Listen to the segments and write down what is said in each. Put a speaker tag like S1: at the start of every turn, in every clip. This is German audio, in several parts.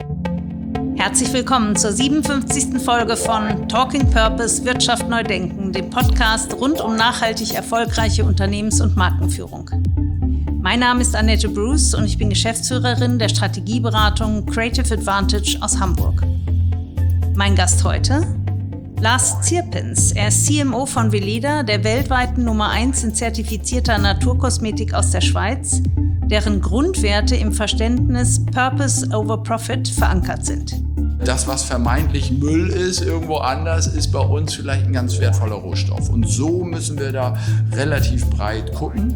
S1: Herzlich willkommen zur 57. Folge von Talking Purpose – Wirtschaft neu denken, dem Podcast rund um nachhaltig erfolgreiche Unternehmens- und Markenführung. Mein Name ist Annette Bruce und ich bin Geschäftsführerin der Strategieberatung Creative Advantage aus Hamburg. Mein Gast heute? Lars Zierpins. Er ist CMO von Weleda, der weltweiten Nummer 1 in zertifizierter Naturkosmetik aus der Schweiz, deren Grundwerte im Verständnis Purpose over Profit verankert sind.
S2: Das, was vermeintlich Müll ist, irgendwo anders, ist bei uns vielleicht ein ganz wertvoller Rohstoff. Und so müssen wir da relativ breit gucken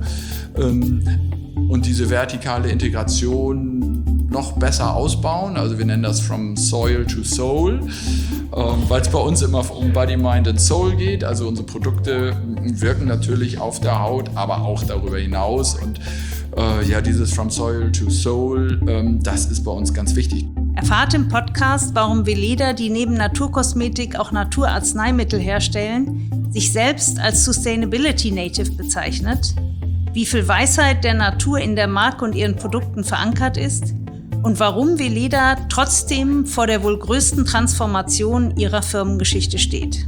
S2: und diese vertikale Integration noch besser ausbauen. Also wir nennen das From Soil to Soul, weil es bei uns immer um Body, Mind and Soul geht. Also unsere Produkte wirken natürlich auf der Haut, aber auch darüber hinaus. Und dieses From Soil to Soul, das ist bei uns ganz wichtig.
S1: Erfahrt im Podcast, warum Weleda, die neben Naturkosmetik auch Naturarzneimittel herstellen, sich selbst als Sustainability Native bezeichnet, wie viel Weisheit der Natur in der Marke und ihren Produkten verankert ist und warum Weleda trotzdem vor der wohl größten Transformation ihrer Firmengeschichte steht.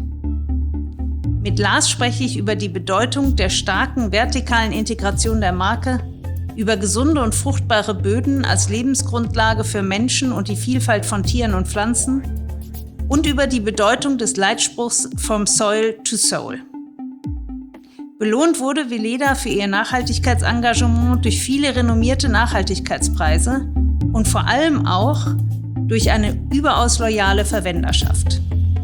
S1: Mit Lars spreche ich über die Bedeutung der starken vertikalen Integration der Marke, über gesunde und fruchtbare Böden als Lebensgrundlage für Menschen und die Vielfalt von Tieren und Pflanzen und über die Bedeutung des Leitspruchs From Soil to Soul. Belohnt wurde Weleda für ihr Nachhaltigkeitsengagement durch viele renommierte Nachhaltigkeitspreise und vor allem auch durch eine überaus loyale Verwenderschaft.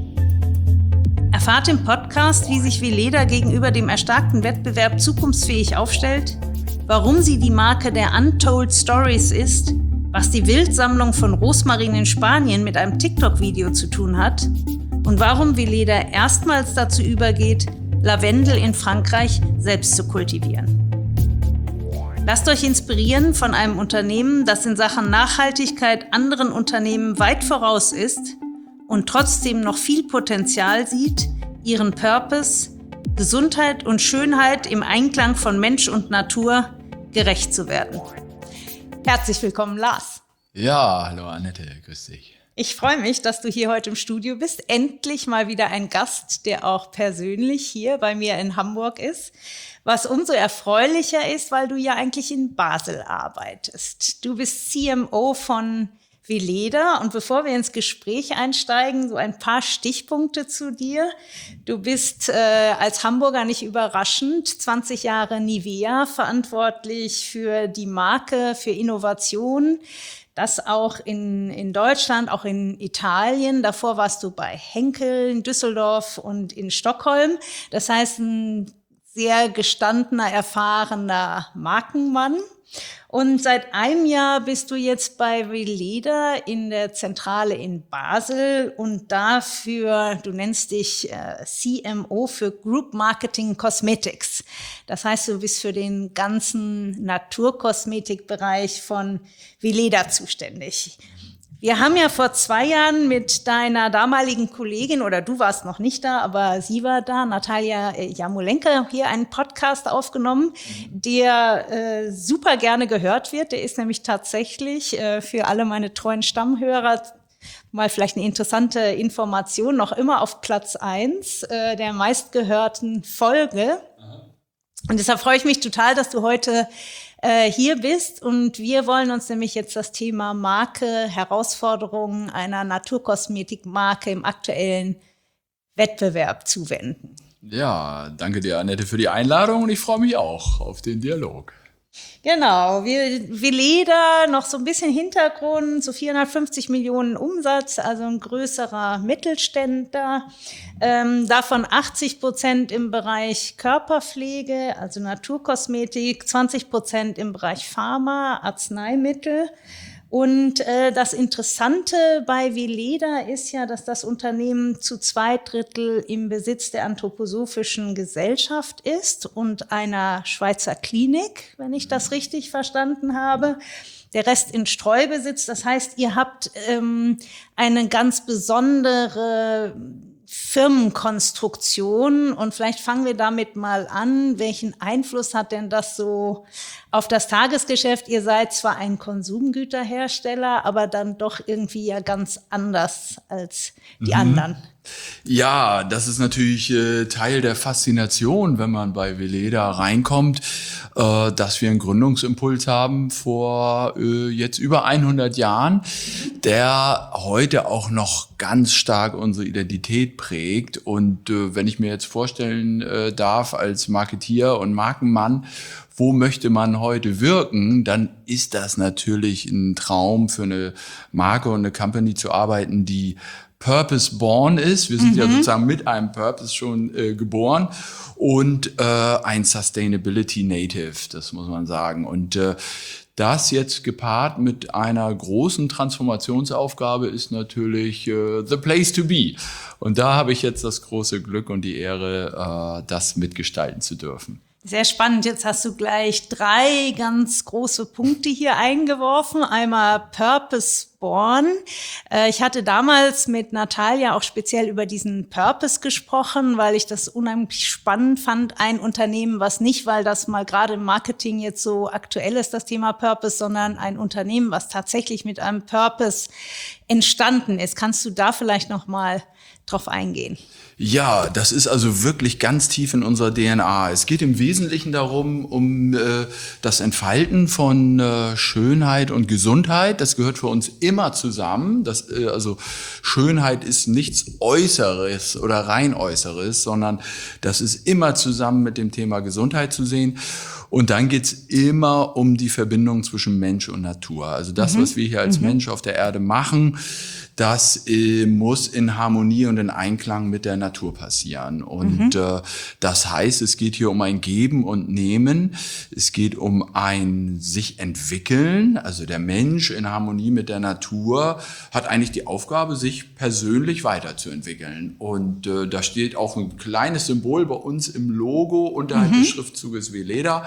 S1: Erfahrt im Podcast, wie sich Weleda gegenüber dem erstarkten Wettbewerb zukunftsfähig aufstellt, warum sie die Marke der Untold Stories ist, was die Wildsammlung von Rosmarin in Spanien mit einem TikTok-Video zu tun hat und warum Weleda erstmals dazu übergeht, Lavendel in Frankreich selbst zu kultivieren. Lasst euch inspirieren von einem Unternehmen, das in Sachen Nachhaltigkeit anderen Unternehmen weit voraus ist und trotzdem noch viel Potenzial sieht, ihren Purpose, Gesundheit und Schönheit im Einklang von Mensch und Natur gerecht zu werden. Herzlich willkommen, Lars.
S2: Ja, hallo Annette, grüß dich.
S1: Ich freue mich, dass du hier heute im Studio bist. Endlich mal wieder ein Gast, der auch persönlich hier bei mir in Hamburg ist. Was umso erfreulicher ist, weil du ja eigentlich in Basel arbeitest. Du bist CMO von Weleda. Und bevor wir ins Gespräch einsteigen, so ein paar Stichpunkte zu dir. Du bist als Hamburger nicht überraschend 20 Jahre Nivea verantwortlich für die Marke, für Innovation. Das auch in Deutschland, auch in Italien. Davor warst du bei Henkel in Düsseldorf und in Stockholm. Das heißt, ein sehr gestandener, erfahrener Markenmann. Und seit einem Jahr bist du jetzt bei Weleda in der Zentrale in Basel und dafür, du nennst dich CMO für Group Marketing Cosmetics. Das heißt, du bist für den ganzen Naturkosmetikbereich von Weleda zuständig. Wir haben ja vor 2 Jahren mit deiner damaligen Kollegin, oder du warst noch nicht da, aber sie war da, Natalia Jarmolenko, hier einen Podcast aufgenommen, der super gerne gehört wird. Der ist nämlich tatsächlich für alle meine treuen Stammhörer mal vielleicht eine interessante Information, noch immer auf Platz 1 der meistgehörten Folge. Und deshalb freue ich mich total, dass du heute hier bist, und wir wollen uns nämlich jetzt das Thema Marke, Herausforderungen einer Naturkosmetikmarke im aktuellen Wettbewerb zuwenden.
S2: Ja, danke dir, Annette, für die Einladung und ich freue mich auch auf den Dialog.
S1: Genau, Weleda, noch so ein bisschen Hintergrund, so 450 Millionen Umsatz, also ein größerer Mittelständler, davon 80% im Bereich Körperpflege, also Naturkosmetik, 20% im Bereich Pharma, Arzneimittel. Und das Interessante bei Weleda ist ja, dass das Unternehmen zu 2/3 im Besitz der Anthroposophischen Gesellschaft ist und einer Schweizer Klinik, wenn ich das richtig verstanden habe. Der Rest in Streubesitz. Das heißt, ihr habt eine ganz besondere Firmenkonstruktion. Und vielleicht fangen wir damit mal an. Welchen Einfluss hat denn das so auf das Tagesgeschäft? Ihr seid zwar ein Konsumgüterhersteller, aber dann doch irgendwie ja ganz anders als die anderen.
S2: Ja, das ist natürlich Teil der Faszination, wenn man bei Weleda reinkommt, dass wir einen Gründungsimpuls haben vor jetzt über 100 Jahren, der heute auch noch ganz stark unsere Identität prägt. Und wenn ich mir jetzt vorstellen darf als Marketier und Markenmann, wo möchte man heute wirken, dann ist das natürlich ein Traum für eine Marke und eine Company zu arbeiten, die Purpose-born ist. Wir sind ja sozusagen mit einem Purpose schon geboren und ein Sustainability-Native, das muss man sagen. Und das jetzt gepaart mit einer großen Transformationsaufgabe ist natürlich the place to be. Und da habe ich jetzt das große Glück und die Ehre, das mitgestalten zu dürfen.
S1: Sehr spannend. Jetzt hast du gleich 3 ganz große Punkte hier eingeworfen. Einmal Purpose-born. Ich hatte damals mit Natalia auch speziell über diesen Purpose gesprochen, weil ich das unheimlich spannend fand. Ein Unternehmen, was nicht, weil das mal gerade im Marketing jetzt so aktuell ist, das Thema Purpose, sondern ein Unternehmen, was tatsächlich mit einem Purpose entstanden ist. Kannst du da vielleicht noch mal drauf eingehen?
S2: Ja, das ist also wirklich ganz tief in unserer DNA. Es geht im Wesentlichen darum, um das Entfalten von Schönheit und Gesundheit. Das gehört für uns immer zusammen. Also Schönheit ist nichts Äußeres oder rein Äußeres, sondern das ist immer zusammen mit dem Thema Gesundheit zu sehen. Und dann geht's immer um die Verbindung zwischen Mensch und Natur. Also das, was wir hier als Mensch auf der Erde machen, das muss in Harmonie und in Einklang mit der Natur passieren. Und das heißt, es geht hier um ein Geben und Nehmen. Es geht um ein sich entwickeln. Also der Mensch in Harmonie mit der Natur hat eigentlich die Aufgabe, sich persönlich weiterzuentwickeln. Und da steht auch ein kleines Symbol bei uns im Logo unterhalb des Schriftzuges Weleda.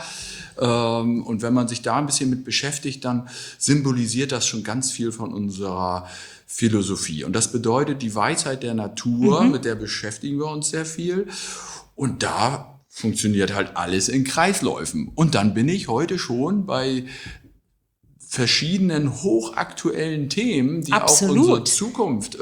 S2: Und wenn man sich da ein bisschen mit beschäftigt, dann symbolisiert das schon ganz viel von unserer Philosophie. Und das bedeutet die Weisheit der Natur, mit der beschäftigen wir uns sehr viel. Und da funktioniert halt alles in Kreisläufen. Und dann bin ich heute schon bei verschiedenen hochaktuellen Themen, die
S1: Absolut.
S2: auch unsere Zukunft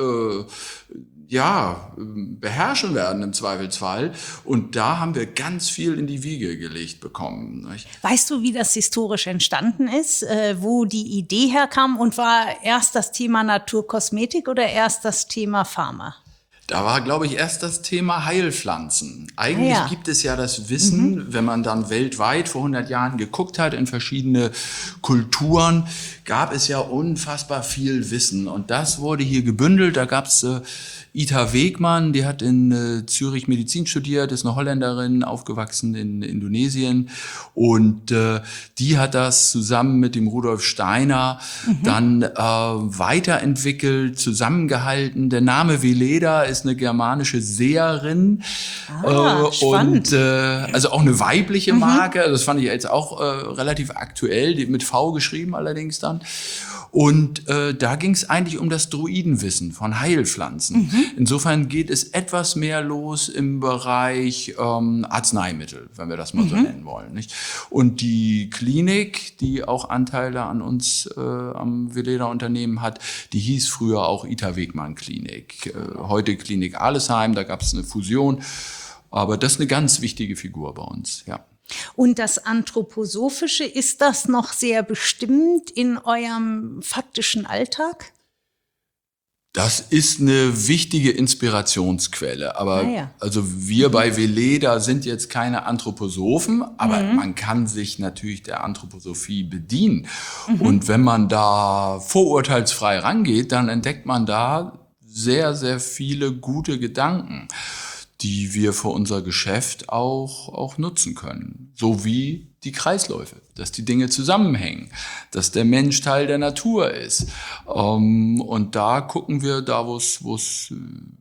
S2: beherrschen werden im Zweifelsfall. Und da haben wir ganz viel in die Wiege gelegt bekommen.
S1: Weißt du, wie das historisch entstanden ist, wo die Idee herkam und war erst das Thema Naturkosmetik oder erst das Thema Pharma?
S2: Da war, glaube ich, erst das Thema Heilpflanzen. Eigentlich gibt es ja das Wissen, wenn man dann weltweit vor 100 Jahren geguckt hat in verschiedene Kulturen, gab es ja unfassbar viel Wissen. Und das wurde hier gebündelt. Da gab es Ita Wegmann, die hat in Zürich Medizin studiert, ist eine Holländerin, aufgewachsen in Indonesien. Und die hat das zusammen mit dem Rudolf Steiner dann weiterentwickelt, zusammengehalten. Der Name Weleda ist eine germanische Seherin.
S1: Spannend.
S2: Und also auch eine weibliche Marke. Das fand ich jetzt auch relativ aktuell, mit V geschrieben allerdings dann. Und da ging es eigentlich um das Druidenwissen von Heilpflanzen. Insofern geht es etwas mehr los im Bereich Arzneimittel, wenn wir das mal so nennen wollen. Nicht? Und die Klinik, die auch Anteile an uns am Weleda-Unternehmen hat, die hieß früher auch Ita Wegmann Klinik. Heute Klinik Alesheim, da gab es eine Fusion. Aber das ist eine ganz wichtige Figur bei uns, ja.
S1: Und das Anthroposophische, ist das noch sehr bestimmt in eurem faktischen Alltag?
S2: Das ist eine wichtige Inspirationsquelle, aber also wir bei Weleda sind jetzt keine Anthroposophen, aber man kann sich natürlich der Anthroposophie bedienen. Und wenn man da vorurteilsfrei rangeht, dann entdeckt man da sehr, sehr viele gute Gedanken, die wir für unser Geschäft auch nutzen können. So wie die Kreisläufe, dass die Dinge zusammenhängen, dass der Mensch Teil der Natur ist. Und da gucken wir, da wo es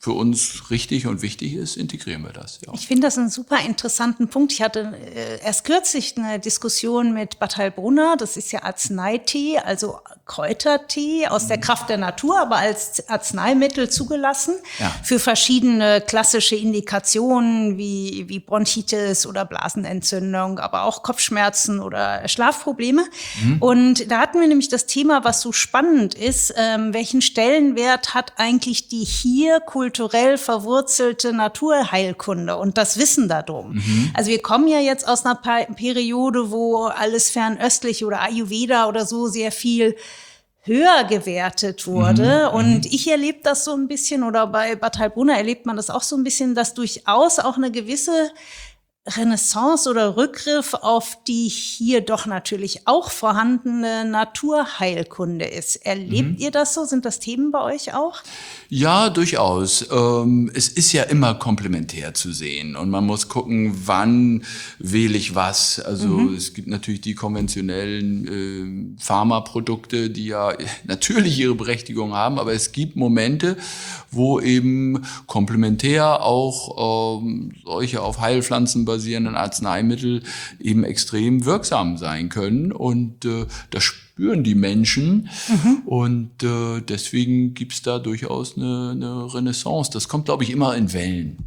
S2: für uns richtig und wichtig ist, integrieren wir das. Ja.
S1: Ich finde das einen super interessanten Punkt. Ich hatte erst kürzlich eine Diskussion mit Bad Heilbrunn. Das ist ja Arzneitee, also Kräutertee aus der Kraft der Natur, aber als Arzneimittel zugelassen für verschiedene klassische Indikationen wie Bronchitis oder Blasenentzündung, aber auch Kopfschmerzen oder Schlafprobleme. Und da hatten wir nämlich das Thema, was so spannend ist, welchen Stellenwert hat eigentlich die hier kulturell verwurzelte Naturheilkunde und das Wissen darum. Also wir kommen ja jetzt aus einer Periode, wo alles fernöstlich oder Ayurveda oder so sehr viel höher gewertet wurde. Und ich erlebe das so ein bisschen, oder bei Bad Heilbrunn erlebt man das auch so ein bisschen, dass durchaus auch eine gewisse Renaissance oder Rückgriff auf die hier doch natürlich auch vorhandene Naturheilkunde ist. Erlebt ihr das so? Sind das Themen bei euch auch?
S2: Ja, durchaus. Es ist ja immer komplementär zu sehen und man muss gucken, wann wähle ich was. Also es gibt natürlich die konventionellen Pharmaprodukte, die ja natürlich ihre Berechtigung haben, aber es gibt Momente, wo eben komplementär auch solche auf Heilpflanzen basierenden Arzneimittel eben extrem wirksam sein können und das spüren die Menschen und deswegen gibt's da durchaus eine Renaissance. Das kommt, glaube ich, immer in Wellen.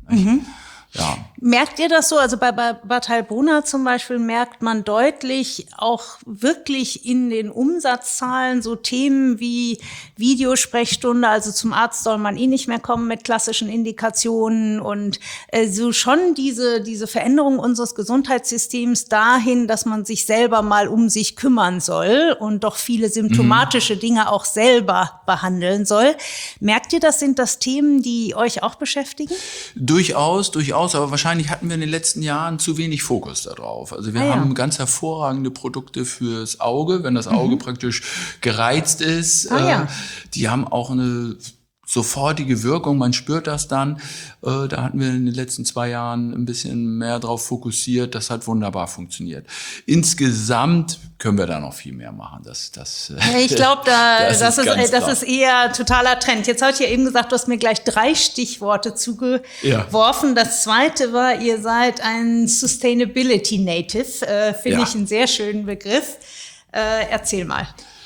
S2: Ja.
S1: Merkt ihr das so? Also bei Bad Heilbrunn zum Beispiel merkt man deutlich auch wirklich in den Umsatzzahlen so Themen wie Videosprechstunde, also zum Arzt soll man nicht mehr kommen mit klassischen Indikationen und so schon diese Veränderung unseres Gesundheitssystems dahin, dass man sich selber mal um sich kümmern soll und doch viele symptomatische Dinge auch selber behandeln soll. Merkt ihr das? Sind das Themen, die euch auch beschäftigen?
S2: Durchaus, aber wahrscheinlich hatten wir in den letzten Jahren zu wenig Fokus darauf. Also wir haben ganz hervorragende Produkte fürs Auge, wenn das Auge praktisch gereizt ist. Die haben auch eine sofortige Wirkung, man spürt das dann. Da hatten wir in den letzten 2 Jahren ein bisschen mehr drauf fokussiert. Das hat wunderbar funktioniert. Insgesamt können wir da noch viel mehr machen.
S1: Ich glaube, das ist eher totaler Trend. Jetzt habt ihr eben gesagt, du hast mir gleich 3 Stichworte zugeworfen. Das zweite war, ihr seid ein Sustainability Native. Finde ich einen sehr schönen Begriff. Erzähl mal.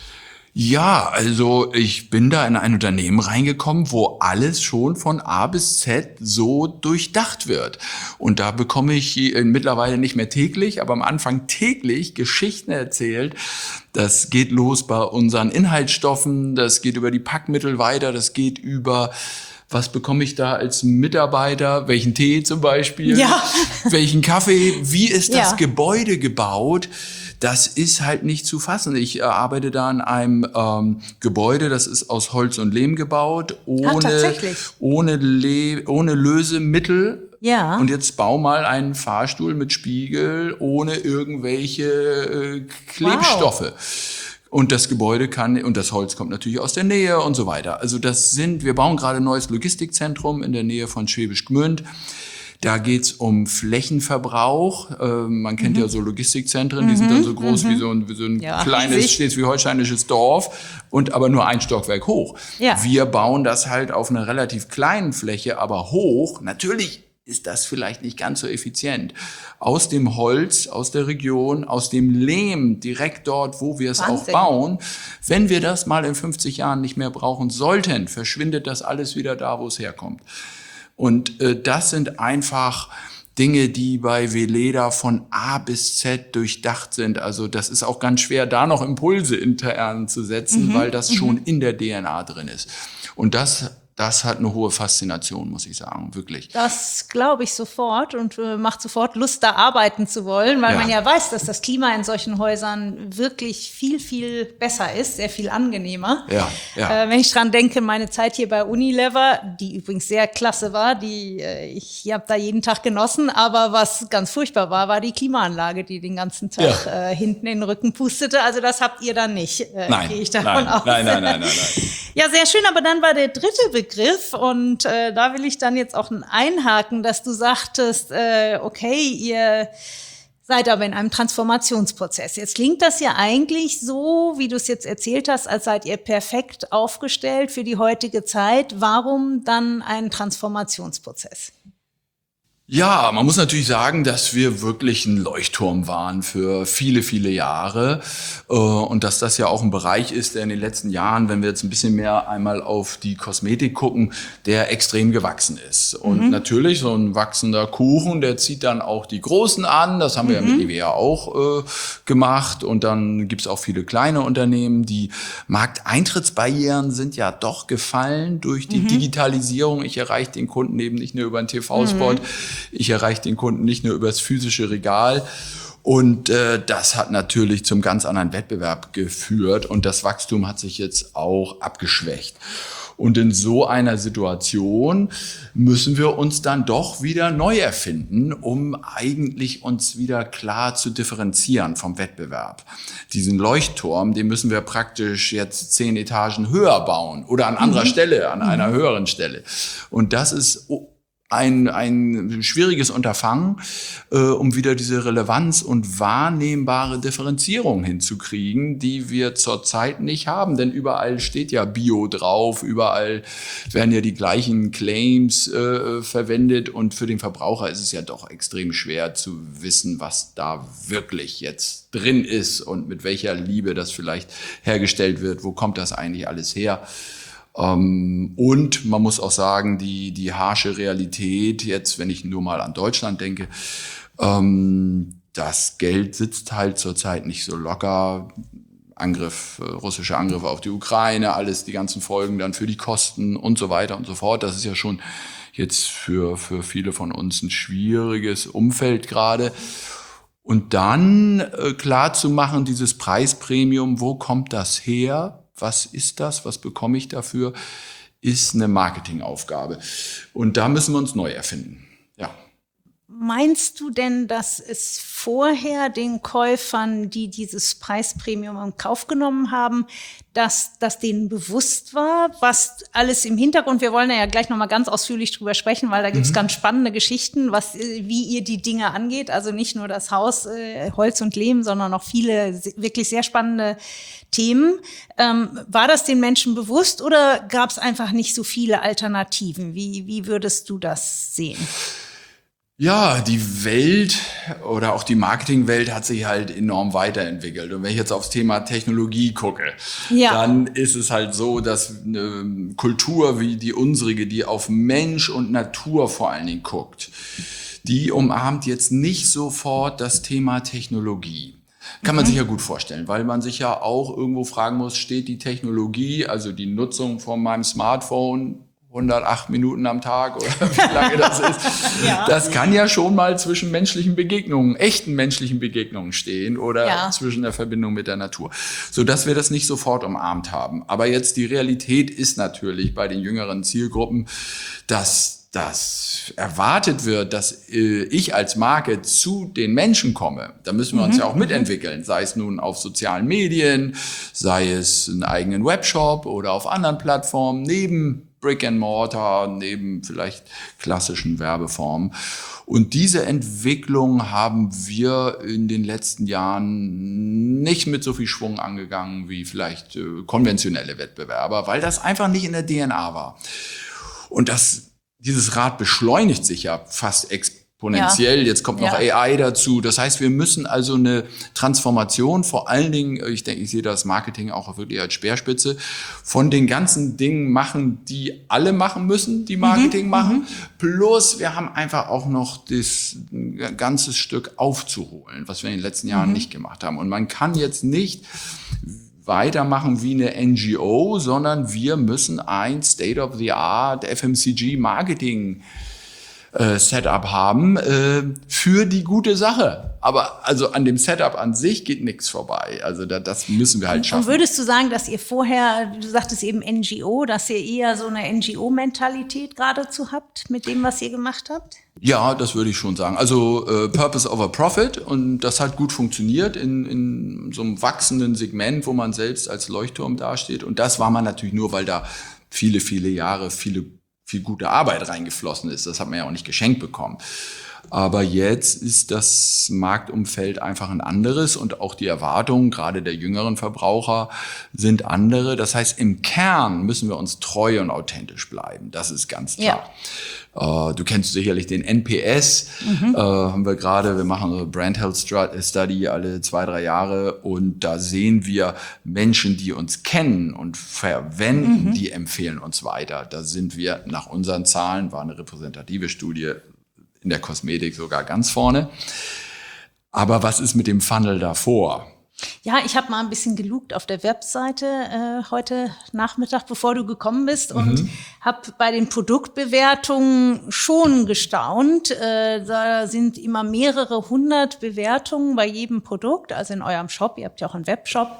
S2: Ja, also ich bin da in ein Unternehmen reingekommen, wo alles schon von A bis Z so durchdacht wird. Und da bekomme ich mittlerweile nicht mehr täglich, aber am Anfang täglich Geschichten erzählt. Das geht los bei unseren Inhaltsstoffen, das geht über die Packmittel weiter, das geht über... Was bekomme ich da als Mitarbeiter? Welchen Tee zum Beispiel? Welchen Kaffee? Wie ist das Gebäude gebaut? Das ist halt nicht zu fassen. Ich arbeite da in einem Gebäude, das ist aus Holz und Lehm gebaut, ohne Lösemittel. Ja. Und jetzt bau mal einen Fahrstuhl mit Spiegel ohne irgendwelche Klebstoffe. Wow. Und das Gebäude und das Holz kommt natürlich aus der Nähe und so weiter. Also wir bauen gerade ein neues Logistikzentrum in der Nähe von Schwäbisch Gmünd. Da geht's um Flächenverbrauch. Man kennt ja so Logistikzentren, die sind dann so groß wie so ein kleines schleswig-holsteinisches Dorf und aber nur ein Stockwerk hoch. Ja. Wir bauen das halt auf einer relativ kleinen Fläche, aber hoch. Natürlich ist das vielleicht nicht ganz so effizient. Aus dem Holz, aus der Region, aus dem Lehm, direkt dort, wo wir es auch bauen. Wenn wir das mal in 50 Jahren nicht mehr brauchen sollten, verschwindet das alles wieder da, wo es herkommt. Und das sind einfach Dinge, die bei Weleda von A bis Z durchdacht sind. Also das ist auch ganz schwer, da noch Impulse intern zu setzen, weil das schon in der DNA drin ist. Und das hat eine hohe Faszination, muss ich sagen, wirklich.
S1: Das glaube ich sofort und macht sofort Lust, da arbeiten zu wollen, weil man ja weiß, dass das Klima in solchen Häusern wirklich viel, viel besser ist, sehr viel angenehmer. Wenn ich dran denke, meine Zeit hier bei Unilever, die übrigens sehr klasse war, ich habe da jeden Tag genossen, aber was ganz furchtbar war die Klimaanlage, die den ganzen Tag hinten in den Rücken pustete. Also das habt ihr dann nicht, gehe ich davon aus. Nein. Ja, sehr schön, aber dann war der dritte Begriff und da will ich dann jetzt auch einhaken, dass du sagtest, okay, ihr seid aber in einem Transformationsprozess. Jetzt klingt das ja eigentlich so, wie du es jetzt erzählt hast, als seid ihr perfekt aufgestellt für die heutige Zeit. Warum dann ein Transformationsprozess?
S2: Ja, man muss natürlich sagen, dass wir wirklich ein Leuchtturm waren für viele, viele Jahre und dass das ja auch ein Bereich ist, der in den letzten Jahren, wenn wir jetzt ein bisschen mehr einmal auf die Kosmetik gucken, der extrem gewachsen ist. Und natürlich, so ein wachsender Kuchen, der zieht dann auch die Großen an. Das haben wir ja mit Nivea auch gemacht. Und dann gibt's auch viele kleine Unternehmen. Die Markteintrittsbarrieren sind ja doch gefallen durch die Digitalisierung. Ich erreiche den Kunden eben nicht nur über einen TV-Spot. Ich erreiche den Kunden nicht nur über das physische Regal. Und das hat natürlich zum ganz anderen Wettbewerb geführt. Und das Wachstum hat sich jetzt auch abgeschwächt. Und in so einer Situation müssen wir uns dann doch wieder neu erfinden, um eigentlich uns wieder klar zu differenzieren vom Wettbewerb. Diesen Leuchtturm, den müssen wir praktisch jetzt 10 Etagen höher bauen oder an anderer Stelle, an einer höheren Stelle. Und das ist ein schwieriges Unterfangen, um wieder diese Relevanz und wahrnehmbare Differenzierung hinzukriegen, die wir zurzeit nicht haben. Denn überall steht ja Bio drauf, überall werden ja die gleichen Claims verwendet und für den Verbraucher ist es ja doch extrem schwer zu wissen, was da wirklich jetzt drin ist und mit welcher Liebe das vielleicht hergestellt wird. Wo kommt das eigentlich alles her? Und man muss auch sagen, die harsche Realität jetzt, wenn ich nur mal an Deutschland denke, das Geld sitzt halt zurzeit nicht so locker. Russische Angriffe auf die Ukraine, alles, die ganzen Folgen dann für die Kosten und so weiter und so fort. Das ist ja schon jetzt für viele von uns ein schwieriges Umfeld gerade. Und dann klar zu machen, dieses Preispremium, wo kommt das her? Was ist das? Was bekomme ich dafür? Ist eine Marketingaufgabe. Und da müssen wir uns neu erfinden. Ja.
S1: Meinst du denn, dass es vorher den Käufern, die dieses Preispremium in Kauf genommen haben, dass denen bewusst war, was alles im Hintergrund, wir wollen ja gleich nochmal ganz ausführlich drüber sprechen, weil da gibt's ganz spannende Geschichten, wie ihr die Dinge angeht, also nicht nur das Haus, Holz und Lehm, sondern auch viele wirklich sehr spannende Themen. War das den Menschen bewusst oder gab's einfach nicht so viele Alternativen? Wie würdest du das sehen?
S2: Ja, die Welt oder auch die Marketingwelt hat sich halt enorm weiterentwickelt. Und wenn ich jetzt aufs Thema Technologie gucke, dann ist es halt so, dass eine Kultur wie die unsere, die auf Mensch und Natur vor allen Dingen guckt, die umarmt jetzt nicht sofort das Thema Technologie. Kann man sich ja gut vorstellen, weil man sich ja auch irgendwo fragen muss, steht die Technologie, also die Nutzung von meinem Smartphone 108 Minuten am Tag oder wie lange das ist. Das kann ja schon mal zwischen menschlichen Begegnungen, echten menschlichen Begegnungen stehen oder zwischen der Verbindung mit der Natur, so dass wir das nicht sofort umarmt haben. Aber jetzt die Realität ist natürlich bei den jüngeren Zielgruppen, dass das erwartet wird, dass ich als Marke zu den Menschen komme. Da müssen wir uns ja auch mitentwickeln, sei es nun auf sozialen Medien, sei es einen eigenen Webshop oder auf anderen Plattformen, neben Brick and Mortar, neben vielleicht klassischen Werbeformen. Und diese Entwicklung haben wir in den letzten Jahren nicht mit so viel Schwung angegangen wie vielleicht konventionelle Wettbewerber, weil das einfach nicht in der DNA war. Und dieses Rad beschleunigt sich ja fast exponentiell. Jetzt kommt noch AI dazu. Das heißt, wir müssen also eine Transformation, vor allen Dingen, ich denke, ich sehe das Marketing auch wirklich als Speerspitze, von den ganzen Dingen machen, die alle machen müssen, die Marketing machen. Plus, wir haben einfach auch noch das ganze Stück aufzuholen, was wir in den letzten Jahren nicht gemacht haben. Und man kann jetzt nicht weitermachen wie eine NGO, sondern wir müssen ein State-of-the-Art FMCG-Marketing Setup haben für die gute Sache. Aber also an dem Setup an sich geht nichts vorbei. Also das müssen wir halt schaffen.
S1: Und würdest du sagen, dass ihr vorher, du sagtest eben NGO, dass ihr eher so eine NGO-Mentalität geradezu habt mit dem, was ihr gemacht habt?
S2: Ja, das würde ich schon sagen. Also Purpose over Profit, und das hat gut funktioniert in so einem wachsenden Segment, wo man selbst als Leuchtturm dasteht. Und das war man natürlich nur, weil da viele, viele Jahre viel gute Arbeit reingeflossen ist. Das hat man ja auch nicht geschenkt bekommen. Aber jetzt ist das Marktumfeld einfach ein anderes und auch die Erwartungen, gerade der jüngeren Verbraucher, sind andere. Das heißt, im Kern müssen wir uns treu und authentisch bleiben. Das ist ganz klar. Ja. Du kennst sicherlich den NPS, haben wir gerade, wir machen so Brand Health Study alle 2-3 Jahre und da sehen wir Menschen, die uns kennen und verwenden, die empfehlen uns weiter. Da sind wir nach unseren Zahlen, war eine repräsentative Studie, in der Kosmetik sogar ganz vorne. Aber was ist mit dem Funnel davor?
S1: Ja, ich habe mal ein bisschen gelugt auf der Webseite heute Nachmittag, bevor du gekommen bist und habe bei den Produktbewertungen schon gestaunt. Da sind immer mehrere 100 Bewertungen bei jedem Produkt, also in eurem Shop. Ihr habt ja auch einen Webshop.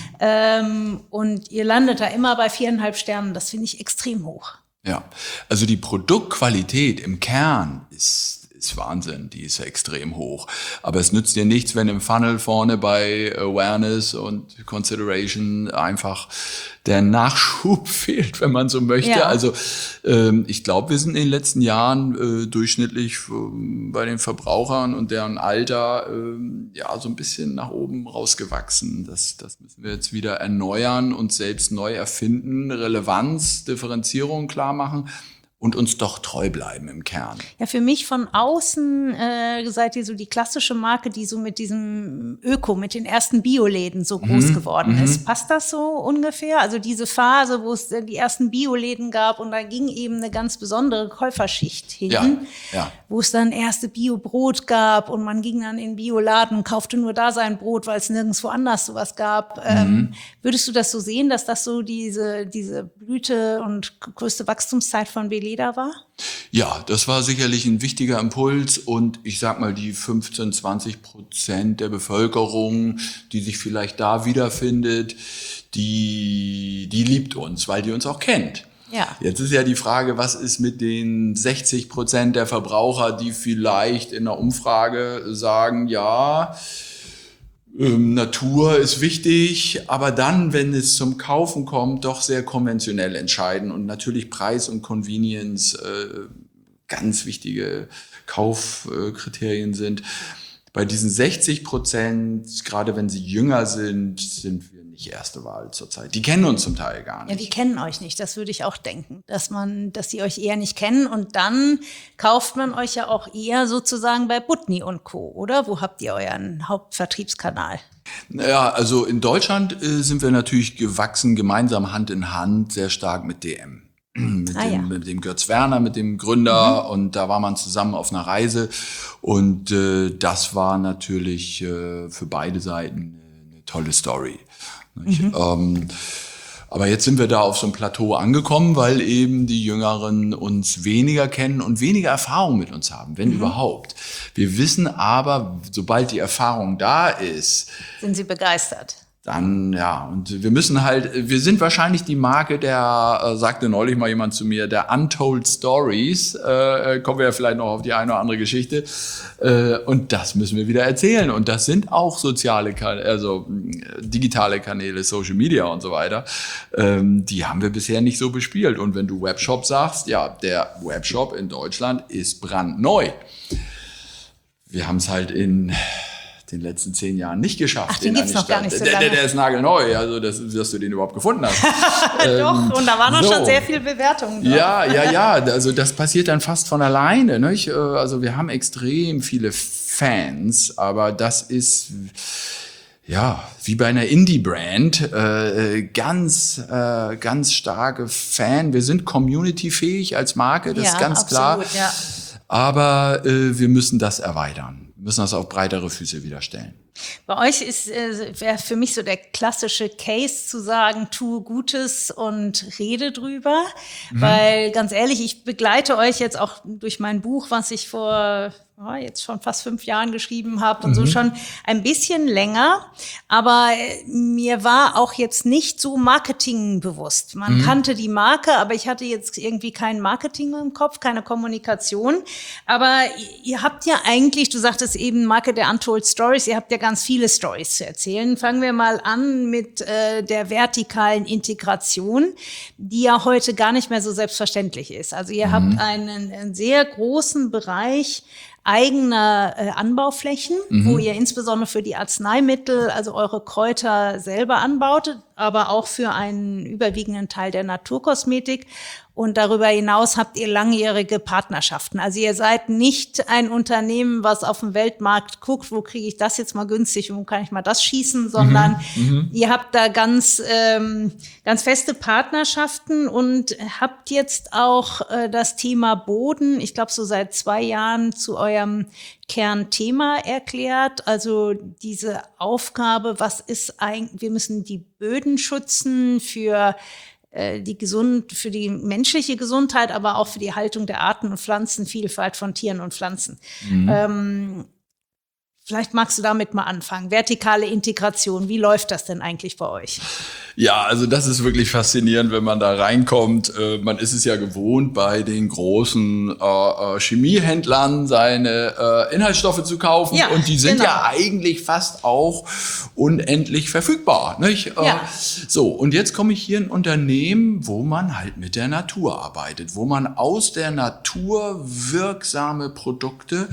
S1: Und ihr landet da immer bei 4,5 Sternen. Das finde ich extrem hoch.
S2: Ja, also die Produktqualität im Kern ist Wahnsinn, die ist extrem hoch. Aber es nützt dir nichts, wenn im Funnel vorne bei Awareness und Consideration einfach der Nachschub fehlt, wenn man so möchte. Ja. Also ich glaube, wir sind in den letzten Jahren durchschnittlich bei den Verbrauchern und deren Alter so ein bisschen nach oben rausgewachsen. Das müssen wir jetzt wieder erneuern und selbst neu erfinden, Relevanz, Differenzierung klar machen. Und uns doch treu bleiben im Kern.
S1: Ja, für mich von außen seid ihr so die klassische Marke, die so mit diesem mit den ersten Bioläden so groß geworden ist. Passt das so ungefähr? Also diese Phase, wo es die ersten Bioläden gab und da ging eben eine ganz besondere Käuferschicht hin, wo es dann erste Bio-Brot gab und man ging dann in den Bioladen, kaufte nur da sein Brot, weil es nirgendwo anders sowas gab. Würdest du das so sehen, dass das so diese Blüte und größte Wachstumszeit von Beleda war?
S2: Ja, das war sicherlich ein wichtiger Impuls und ich sag mal, die 15-20% der Bevölkerung, die sich vielleicht da wiederfindet, die liebt uns, weil die uns auch kennt. Ja. Jetzt ist ja die Frage, was ist mit den 60% der Verbraucher, die vielleicht in einer Umfrage sagen, ja, Natur ist wichtig, aber dann, wenn es zum Kaufen kommt, doch sehr konventionell entscheiden und natürlich Preis und Convenience ganz wichtige Kaufkriterien sind. Bei diesen 60%, gerade wenn sie jünger sind wir nicht erste Wahl zurzeit. Die kennen uns zum Teil gar nicht.
S1: Ja, die kennen euch nicht. Das würde ich auch denken, dass sie euch eher nicht kennen. Und dann kauft man euch ja auch eher sozusagen bei Butni und Co., oder? Wo habt ihr euren Hauptvertriebskanal?
S2: Naja, also in Deutschland sind wir natürlich gewachsen, gemeinsam Hand in Hand, sehr stark mit DM. Mit dem Götz Werner, mit dem Gründer und da war man zusammen auf einer Reise und das war natürlich für beide Seiten eine tolle Story. Aber jetzt sind wir da auf so einem Plateau angekommen, weil eben die Jüngeren uns weniger kennen und weniger Erfahrung mit uns haben, wenn überhaupt. Wir wissen aber, sobald die Erfahrung da ist,
S1: sind sie begeistert.
S2: Dann, und wir sind wahrscheinlich die Marke sagte neulich mal jemand zu mir, der Untold Stories, kommen wir ja vielleicht noch auf die eine oder andere Geschichte, und das müssen wir wieder erzählen und das sind auch digitale Kanäle, Social Media und so weiter, die haben wir bisher nicht so bespielt und wenn du Webshop sagst, der Webshop in Deutschland ist brandneu. Wir haben es halt in den letzten 10 Jahren nicht geschafft.
S1: Ach, den gibt's noch gar nicht so lange.
S2: Der ist nagelneu, also dass du den überhaupt gefunden hast.
S1: Doch, und da waren noch schon sehr viele Bewertungen drauf.
S2: Ja, also das passiert dann fast von alleine. Nicht? Also wir haben extrem viele Fans, aber das ist wie bei einer Indie-Brand, ganz starke Fan. Wir sind community-fähig als Marke, das ist ganz
S1: absolut,
S2: klar. Ja. Aber wir müssen das erweitern. Müssen das auf breitere Füße wieder stellen.
S1: Bei euch wäre für mich so der klassische Case zu sagen, tue Gutes und rede drüber. Weil ganz ehrlich, ich begleite euch jetzt auch durch mein Buch, was ich vor jetzt schon fast 5 Jahren geschrieben habe und so schon ein bisschen länger. Aber mir war auch jetzt nicht so Marketing bewusst. Man kannte die Marke, aber ich hatte jetzt irgendwie kein Marketing im Kopf, keine Kommunikation. Aber ihr habt ja eigentlich, du sagtest eben Marke der Untold Stories, ihr habt ja ganz viele Stories zu erzählen. Fangen wir mal an mit der vertikalen Integration, die ja heute gar nicht mehr so selbstverständlich ist. Also ihr habt einen sehr großen Bereich eigener Anbauflächen, wo ihr insbesondere für die Arzneimittel, also eure Kräuter selber anbaut, aber auch für einen überwiegenden Teil der Naturkosmetik. Und darüber hinaus habt ihr langjährige Partnerschaften. Also ihr seid nicht ein Unternehmen, was auf dem Weltmarkt guckt, wo kriege ich das jetzt mal günstig und wo kann ich mal das schießen, sondern ihr habt da ganz feste Partnerschaften und habt jetzt auch das Thema Boden, ich glaube so seit 2 Jahren, zu eurem Kernthema erklärt. Also diese Aufgabe, was ist eigentlich, wir müssen die Böden schützen für die menschliche Gesundheit, aber auch für die Haltung der Arten- und Pflanzenvielfalt von Tieren und Pflanzen. Vielleicht magst du damit mal anfangen. Vertikale Integration, wie läuft das denn eigentlich bei euch?
S2: Ja, also das ist wirklich faszinierend, wenn man da reinkommt. Man ist es ja gewohnt, bei den großen Chemiehändlern seine Inhaltsstoffe zu kaufen.
S1: Ja,
S2: und die sind ja eigentlich fast auch unendlich verfügbar, nicht?
S1: Ja.
S2: So, und jetzt komme ich hier in ein Unternehmen, wo man halt mit der Natur arbeitet, wo man aus der Natur wirksame Produkte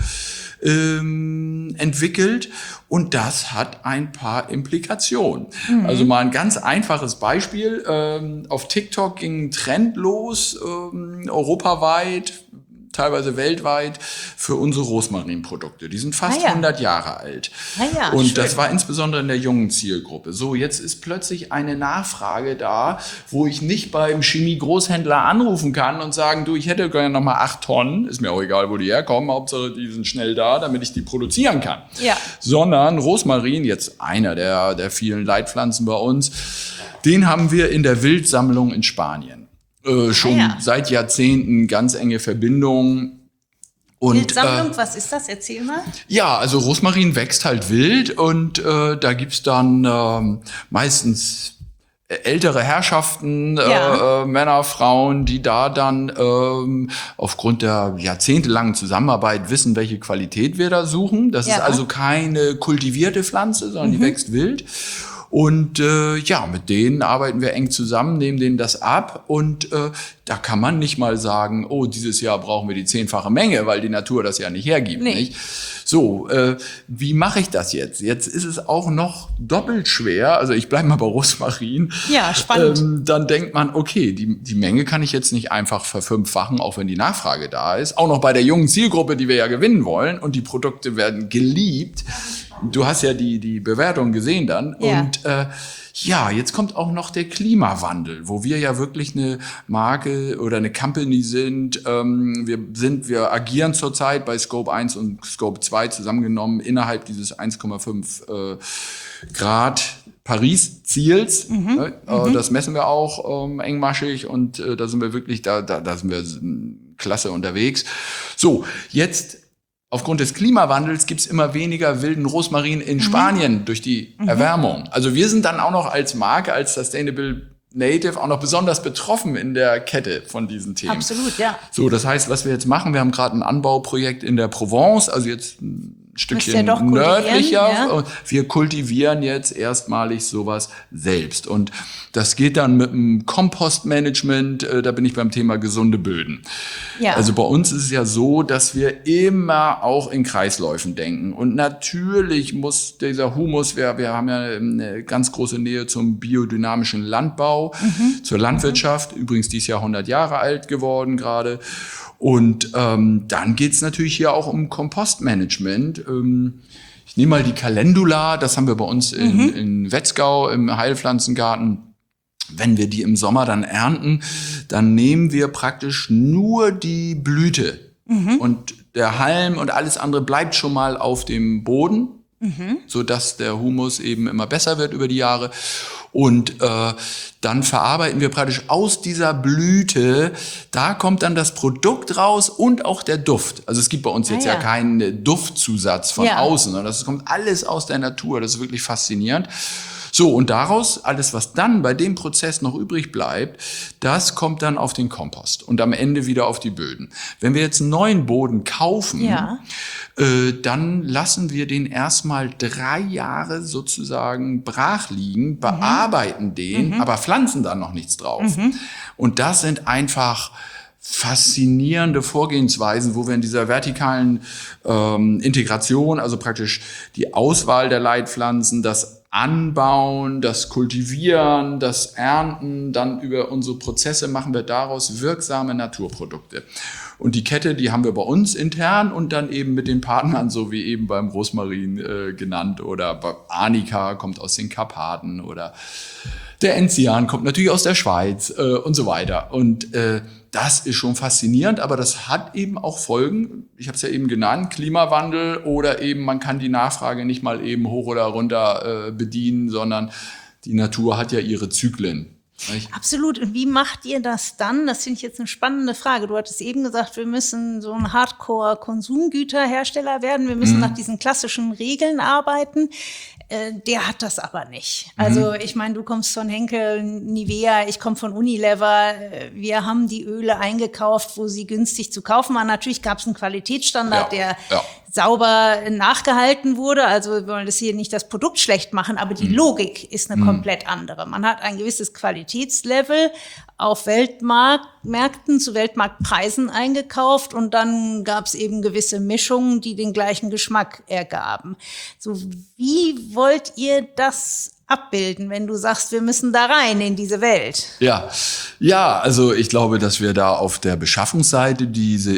S2: entwickelt, und das hat ein paar Implikationen. Also mal ein ganz einfaches Beispiel. Auf TikTok ging ein Trend los, europaweit, teilweise weltweit, für unsere Rosmarinprodukte. Die sind fast 100 Jahre alt. Und schön. Das war insbesondere in der jungen Zielgruppe. So, jetzt ist plötzlich eine Nachfrage da, wo ich nicht beim Chemie-Großhändler anrufen kann und sagen, du, ich hätte gerne noch mal 8 Tonnen, ist mir auch egal, wo die herkommen, Hauptsache die sind schnell da, damit ich die produzieren kann. Ja. Sondern Rosmarin, jetzt einer der vielen Leitpflanzen bei uns, den haben wir in der Wildsammlung in Spanien. Schon seit Jahrzehnten ganz enge Verbindungen.
S1: Wildsammlung, was ist das? Erzähl mal.
S2: Ja, also Rosmarin wächst halt wild, und da gibt's dann meistens ältere Herrschaften, Männer, Frauen, die da dann aufgrund der jahrzehntelangen Zusammenarbeit wissen, welche Qualität wir da suchen. Das ist also keine kultivierte Pflanze, sondern die wächst wild. Und mit denen arbeiten wir eng zusammen, nehmen denen das ab, und da kann man nicht mal sagen, oh, dieses Jahr brauchen wir die 10-fache Menge, weil die Natur das ja nicht hergibt. Nee. Nicht? So, wie mache ich das jetzt? Jetzt ist es auch noch doppelt schwer, also ich bleibe mal bei Rosmarin.
S1: Ja, spannend.
S2: Dann denkt man, okay, die Menge kann ich jetzt nicht einfach verfünffachen, auch wenn die Nachfrage da ist. Auch noch bei der jungen Zielgruppe, die wir ja gewinnen wollen, und die Produkte werden geliebt. Du hast ja die Bewertung gesehen dann. Ja. Und jetzt kommt auch noch der Klimawandel, wo wir ja wirklich eine Marke oder eine Company sind. Wir agieren zurzeit bei Scope 1 und Scope 2 zusammengenommen innerhalb dieses 1,5 Grad Paris-Ziels. Das messen wir auch engmaschig, und da sind wir wirklich, da sind wir klasse unterwegs. So, jetzt aufgrund des Klimawandels gibt's immer weniger wilden Rosmarin in Spanien durch die Erwärmung. Also wir sind dann auch noch als Marke, als Sustainable Native auch noch besonders betroffen in der Kette von diesen Themen.
S1: Absolut, ja.
S2: So, das heißt, was wir jetzt machen, wir haben gerade ein Anbauprojekt in der Provence, also jetzt ein Stückchen nördlicher. Ja. Wir kultivieren jetzt erstmalig sowas selbst. Und das geht dann mit dem Kompostmanagement, da bin ich beim Thema gesunde Böden. Ja. Also bei uns ist es ja so, dass wir immer auch in Kreisläufen denken. Und natürlich muss dieser Humus, wir haben ja eine ganz große Nähe zum biodynamischen Landbau, zur Landwirtschaft, übrigens dieses Jahr 100 Jahre alt geworden gerade. Und dann geht's natürlich hier auch um Kompostmanagement. Ich nehme mal die Calendula, das haben wir bei uns in Wetzgau im Heilpflanzengarten. Wenn wir die im Sommer dann ernten, dann nehmen wir praktisch nur die Blüte. Und der Halm und alles andere bleibt schon mal auf dem Boden, sodass der Humus eben immer besser wird über die Jahre. Und dann verarbeiten wir praktisch aus dieser Blüte, da kommt dann das Produkt raus und auch der Duft. Also es gibt bei uns jetzt ja keinen Duftzusatz von außen, sondern das kommt alles aus der Natur. Das ist wirklich faszinierend. So, und daraus, alles, was dann bei dem Prozess noch übrig bleibt, das kommt dann auf den Kompost und am Ende wieder auf die Böden. Wenn wir jetzt einen neuen Boden kaufen, dann lassen wir den erstmal 3 Jahre sozusagen brach liegen, bearbeiten den, aber pflanzen dann noch nichts drauf. Und das sind einfach faszinierende Vorgehensweisen, wo wir in dieser vertikalen Integration, also praktisch die Auswahl der Leitpflanzen, das Anbauen, das Kultivieren, das Ernten, dann über unsere Prozesse machen wir daraus wirksame Naturprodukte. Und die Kette, die haben wir bei uns intern und dann eben mit den Partnern, so wie eben beim Rosmarin genannt oder bei Arnika kommt aus den Karpaten oder der Enzian kommt natürlich aus der Schweiz und so weiter. Und das ist schon faszinierend, aber das hat eben auch Folgen. Ich habe es ja eben genannt, Klimawandel oder eben man kann die Nachfrage nicht mal eben hoch oder runter bedienen, sondern die Natur hat ja ihre Zyklen.
S1: Absolut. Und wie macht ihr das dann? Das finde ich jetzt eine spannende Frage. Du hattest eben gesagt, wir müssen so ein Hardcore-Konsumgüterhersteller werden. Wir müssen nach diesen klassischen Regeln arbeiten. Der hat das aber nicht. Also ich meine, du kommst von Henkel, Nivea, ich komme von Unilever. Wir haben die Öle eingekauft, wo sie günstig zu kaufen waren. Natürlich gab es einen Qualitätsstandard, der sauber nachgehalten wurde. Also wir wollen das hier nicht das Produkt schlecht machen, aber die Logik ist eine komplett andere. Man hat ein gewisses Qualitätslevel auf Weltmärkten zu Weltmarktpreisen eingekauft und dann gab es eben gewisse Mischungen, die den gleichen Geschmack ergaben. So, wie wollt ihr das abbilden, wenn du sagst, wir müssen da rein in diese Welt?
S2: Ja, also ich glaube, dass wir da auf der Beschaffungsseite diese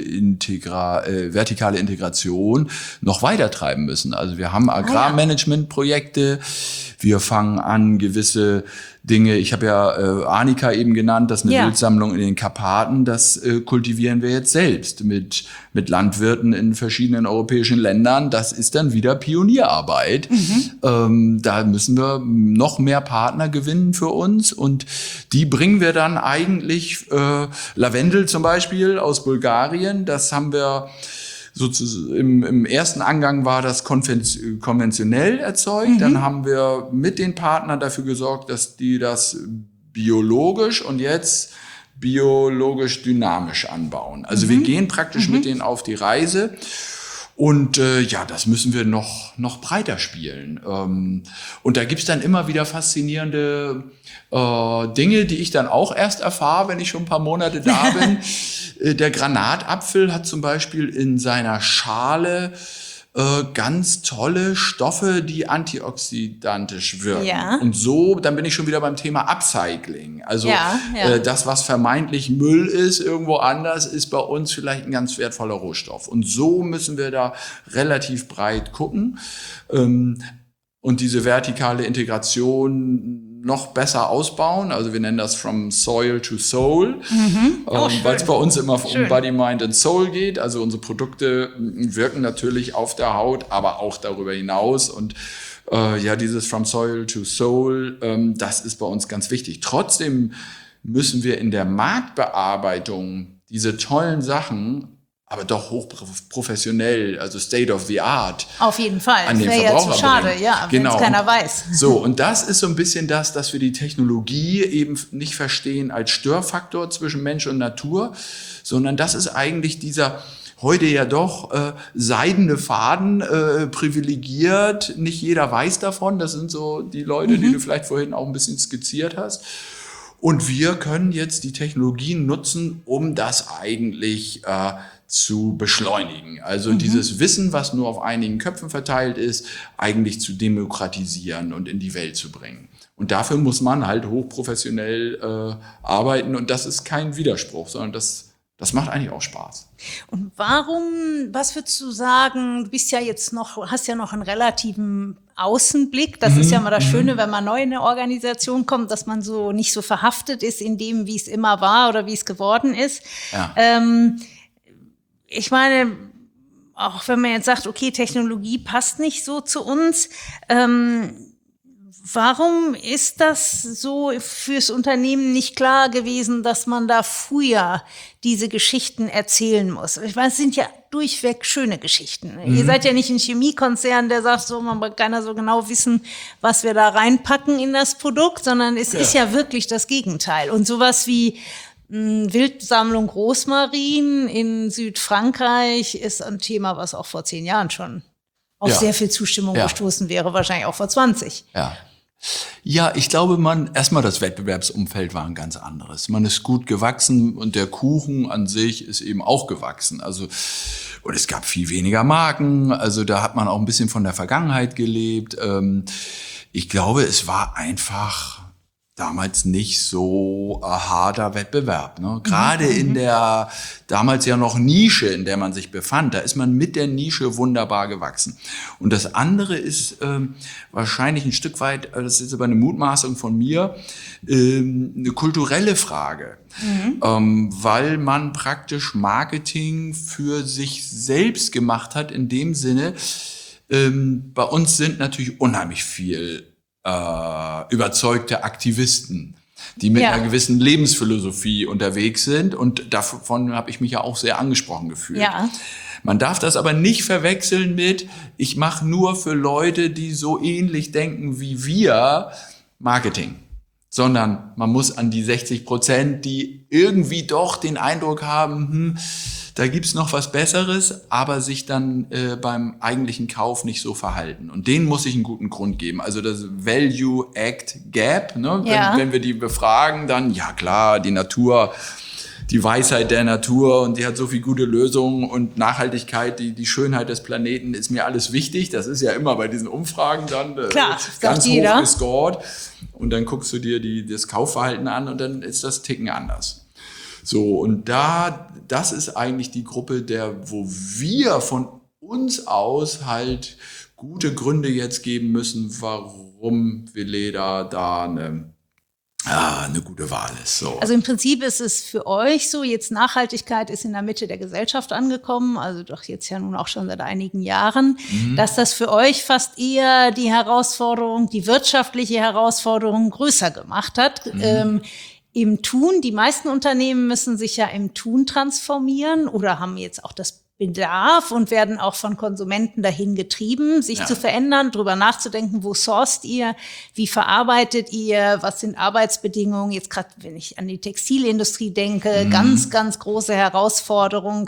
S2: vertikale Integration noch weiter treiben müssen. Also wir haben Agrarmanagementprojekte, wir fangen an, gewisse Dinge, ich habe ja Arnika eben genannt, das ist eine Wildsammlung in den Karpaten, das kultivieren wir jetzt selbst mit Landwirten in verschiedenen europäischen Ländern. Das ist dann wieder Pionierarbeit. Da müssen wir noch mehr Partner gewinnen für uns und die bringen wir dann eigentlich, Lavendel zum Beispiel aus Bulgarien, das haben wir sozusagen im ersten Angang war das konventionell erzeugt. Dann haben wir mit den Partnern dafür gesorgt, dass die das biologisch und jetzt biologisch dynamisch anbauen. Also wir gehen praktisch mit denen auf die Reise. Und das müssen wir noch breiter spielen. Und da gibt's dann immer wieder faszinierende Dinge, die ich dann auch erst erfahre, wenn ich schon ein paar Monate da bin. Der Granatapfel hat zum Beispiel in seiner Schale ganz tolle Stoffe, die antioxidantisch wirken. Ja. Und so, dann bin ich schon wieder beim Thema Upcycling. Also das, was vermeintlich Müll ist, irgendwo anders, ist bei uns vielleicht ein ganz wertvoller Rohstoff. Und so müssen wir da relativ breit gucken und diese vertikale Integration noch besser ausbauen. Also wir nennen das From Soil to Soul, weil es bei uns immer um Body, Mind and Soul geht. Also unsere Produkte wirken natürlich auf der Haut, aber auch darüber hinaus. Und dieses From Soil to Soul, das ist bei uns ganz wichtig. Trotzdem müssen wir in der Marktbearbeitung diese tollen Sachen aber doch hochprofessionell, also State of the Art.
S1: Auf jeden Fall.
S2: An den
S1: Verbraucher ja zu schade, wenn es keiner weiß.
S2: So, und das ist so ein bisschen das, dass wir die Technologie eben nicht verstehen als Störfaktor zwischen Mensch und Natur, sondern das ist eigentlich dieser heute ja doch seidene Faden privilegiert. Nicht jeder weiß davon. Das sind so die Leute, die du vielleicht vorhin auch ein bisschen skizziert hast. Und wir können jetzt die Technologien nutzen, um das eigentlich zu beschleunigen. Also dieses Wissen, was nur auf einigen Köpfen verteilt ist, eigentlich zu demokratisieren und in die Welt zu bringen. Und dafür muss man halt hochprofessionell arbeiten. Und das ist kein Widerspruch, sondern das macht eigentlich auch Spaß.
S1: Und was würdest du sagen, du bist ja jetzt hast ja noch einen relativen Außenblick. Das ist ja mal das Schöne, wenn man neu in eine Organisation kommt, dass man so nicht so verhaftet ist in dem, wie es immer war oder wie es geworden ist. Ja. Ich meine, auch wenn man jetzt sagt, okay, Technologie passt nicht so zu uns, warum ist das so fürs Unternehmen nicht klar gewesen, dass man da früher diese Geschichten erzählen muss? Ich meine, es sind ja durchweg schöne Geschichten. Ihr seid ja nicht ein Chemiekonzern, der sagt, so, man kann ja so genau wissen, was wir da reinpacken in das Produkt, sondern es ist ja wirklich das Gegenteil. Und sowas wie Wildsammlung Rosmarin in Südfrankreich ist ein Thema, was auch vor 10 Jahren schon auf sehr viel Zustimmung gestoßen wäre, wahrscheinlich auch vor 20.
S2: Ja. Ja, ich glaube, erstmal das Wettbewerbsumfeld war ein ganz anderes. Man ist gut gewachsen und der Kuchen an sich ist eben auch gewachsen. Also, und es gab viel weniger Marken. Also da hat man auch ein bisschen von der Vergangenheit gelebt. Ich glaube, es war einfach damals nicht so harter Wettbewerb. Ne? Gerade in der damals ja noch Nische, in der man sich befand, da ist man mit der Nische wunderbar gewachsen. Und das andere ist wahrscheinlich ein Stück weit, das ist aber eine Mutmaßung von mir, eine kulturelle Frage. Weil man praktisch Marketing für sich selbst gemacht hat, in dem Sinne, bei uns sind natürlich unheimlich viel überzeugte Aktivisten, die mit einer gewissen Lebensphilosophie unterwegs sind. Und davon habe ich mich ja auch sehr angesprochen gefühlt. Ja. Man darf das aber nicht verwechseln mit, ich mache nur für Leute, die so ähnlich denken wie wir, Marketing. Sondern man muss an die 60%, die irgendwie doch den Eindruck haben, da gibt's noch was Besseres, aber sich dann beim eigentlichen Kauf nicht so verhalten. Und denen muss ich einen guten Grund geben. Also das Value-Act-Gap, ne? Wenn wir die befragen, dann, ja klar, die Natur, die Weisheit der Natur und die hat so viel gute Lösungen und Nachhaltigkeit, die Schönheit des Planeten ist mir alles wichtig. Das ist ja immer bei diesen Umfragen dann
S1: klar,
S2: ganz hoch gescored. Und dann guckst du dir das Kaufverhalten an und dann ist das Ticken anders. So, und das ist eigentlich die Gruppe, wo wir von uns aus halt gute Gründe jetzt geben müssen, warum Weleda da eine gute Wahl ist. So.
S1: Also im Prinzip ist es für euch so, jetzt Nachhaltigkeit ist in der Mitte der Gesellschaft angekommen, also doch jetzt ja nun auch schon seit einigen Jahren, dass das für euch fast eher die Herausforderung, die wirtschaftliche Herausforderung größer gemacht hat. Im Tun, die meisten Unternehmen müssen sich ja im Tun transformieren oder haben jetzt auch das Bedarf und werden auch von Konsumenten dahin getrieben, sich zu verändern, drüber nachzudenken, wo sourced ihr, wie verarbeitet ihr, was sind Arbeitsbedingungen. Jetzt gerade, wenn ich an die Textilindustrie denke, ganz, ganz große Herausforderung,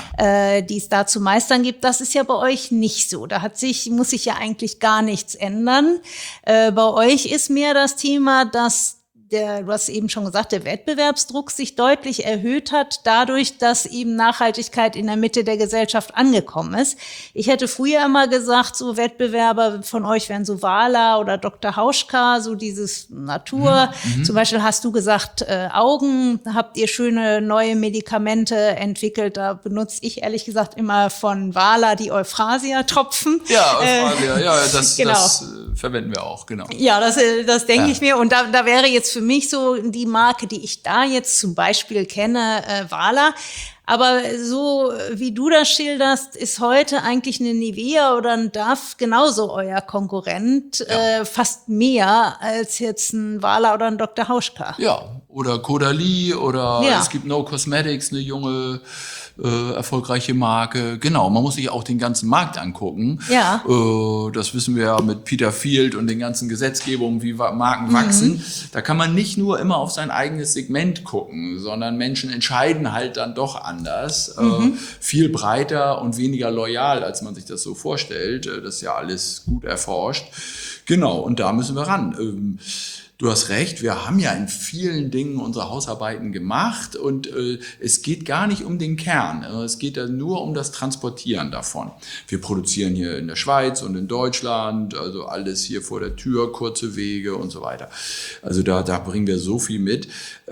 S1: die es da zu meistern gibt. Das ist ja bei euch nicht so. Da muss sich ja eigentlich gar nichts ändern. Bei euch ist mehr das Thema, dass du hast eben schon gesagt, der Wettbewerbsdruck sich deutlich erhöht hat, dadurch, dass eben Nachhaltigkeit in der Mitte der Gesellschaft angekommen ist. Ich hätte früher immer gesagt, so Wettbewerber von euch wären so Wala oder Dr. Hauschka, so dieses Natur. Zum Beispiel hast du gesagt, Augen, habt ihr schöne neue Medikamente entwickelt. Da benutze ich ehrlich gesagt immer von Wala die Euphrasia-Tropfen.
S2: Ja, Euphrasia, das verwenden wir auch, genau.
S1: Ja, das denke ich mir. Und da wäre jetzt für mich so die Marke, die ich da jetzt zum Beispiel kenne, Wala. Aber so wie du das schilderst, ist heute eigentlich eine Nivea oder ein Dove genauso euer Konkurrent, fast mehr als jetzt ein Wala oder ein Dr. Hauschka.
S2: Ja, oder Caudalie oder es gibt No Cosmetics, eine junge erfolgreiche Marke. Genau, man muss sich auch den ganzen Markt angucken. Ja. Das wissen wir ja mit Peter Field und den ganzen Gesetzgebungen, wie Marken wachsen. Da kann man nicht nur immer auf sein eigenes Segment gucken, sondern Menschen entscheiden halt dann doch anders. Viel breiter und weniger loyal, als man sich das so vorstellt. Das ist ja alles gut erforscht. Genau, und da müssen wir ran. Du hast recht, wir haben ja in vielen Dingen unsere Hausarbeiten gemacht und es geht gar nicht um den Kern, es geht ja nur um das Transportieren davon. Wir produzieren hier in der Schweiz und in Deutschland, also alles hier vor der Tür, kurze Wege und so weiter. Also da bringen wir so viel mit.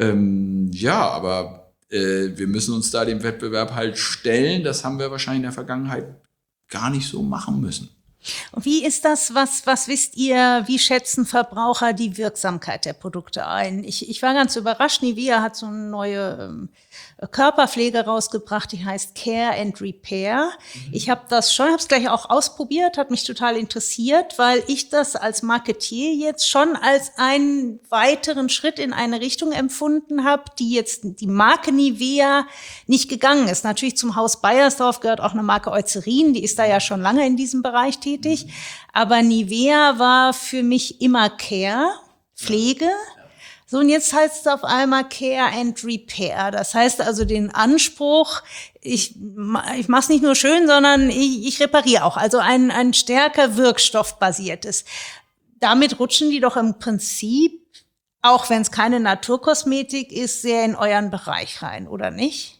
S2: Aber wir müssen uns da dem Wettbewerb halt stellen, das haben wir wahrscheinlich in der Vergangenheit gar nicht so machen müssen.
S1: Und wie ist das, was wisst ihr, wie schätzen Verbraucher die Wirksamkeit der Produkte ein? Ich war ganz überrascht, Nivea hat so eine neue Körperpflege rausgebracht, die heißt Care and Repair. Ich habe es gleich auch ausprobiert, hat mich total interessiert, weil ich das als Marketier jetzt schon als einen weiteren Schritt in eine Richtung empfunden habe, die jetzt die Marke Nivea nicht gegangen ist. Natürlich zum Haus Beiersdorf gehört auch eine Marke Eucerin, die ist da ja schon lange in diesem Bereich tätig. Aber Nivea war für mich immer Care, Pflege. So, und jetzt heißt es auf einmal Care and Repair. Das heißt also den Anspruch, ich mache es nicht nur schön, sondern ich repariere auch. Also ein stärker wirkstoffbasiertes. damit rutschen die doch im Prinzip, auch wenn es keine Naturkosmetik ist, sehr in euren Bereich rein, oder nicht?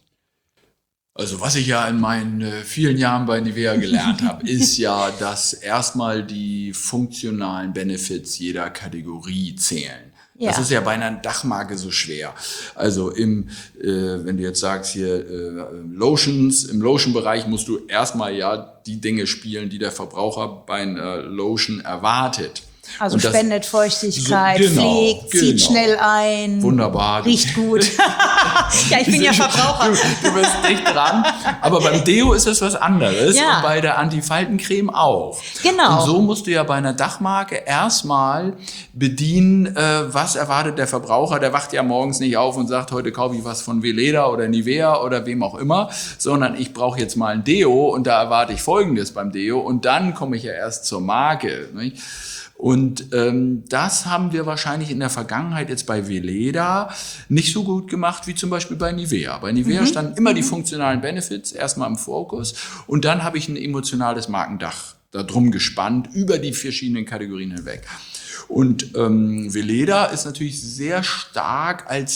S2: Also was ich ja in meinen vielen Jahren bei Nivea gelernt habe, ist ja, dass erstmal die funktionalen Benefits jeder Kategorie zählen. Ja. Das ist ja bei einer Dachmarke so schwer. Also wenn du jetzt sagst hier Lotions, im Lotion-Bereich musst du erstmal ja die Dinge spielen, die der Verbraucher bei einer Lotion erwartet.
S1: Also spendet Feuchtigkeit, pflegt, zieht schnell ein.
S2: Wunderbar.
S1: Riecht gut. Ja, ich bin ja Verbraucher.
S2: Du bist dicht dran. Aber beim Deo ist es was anderes. Ja. Und bei der Antifaltencreme auch.
S1: Genau.
S2: Und so musst du ja bei einer Dachmarke erstmal bedienen, was erwartet der Verbraucher. Der wacht ja morgens nicht auf und sagt, heute kaufe ich was von Weleda oder Nivea oder wem auch immer. Sondern ich brauche jetzt mal ein Deo und da erwarte ich Folgendes beim Deo. Und dann komme ich ja erst zur Marke. Nicht? Und das haben wir wahrscheinlich in der Vergangenheit jetzt bei Weleda nicht so gut gemacht wie zum Beispiel bei Nivea. Bei Nivea standen immer die funktionalen Benefits erstmal im Fokus und dann habe ich ein emotionales Markendach da drum gespannt über die verschiedenen Kategorien hinweg. Und Weleda ist natürlich sehr stark als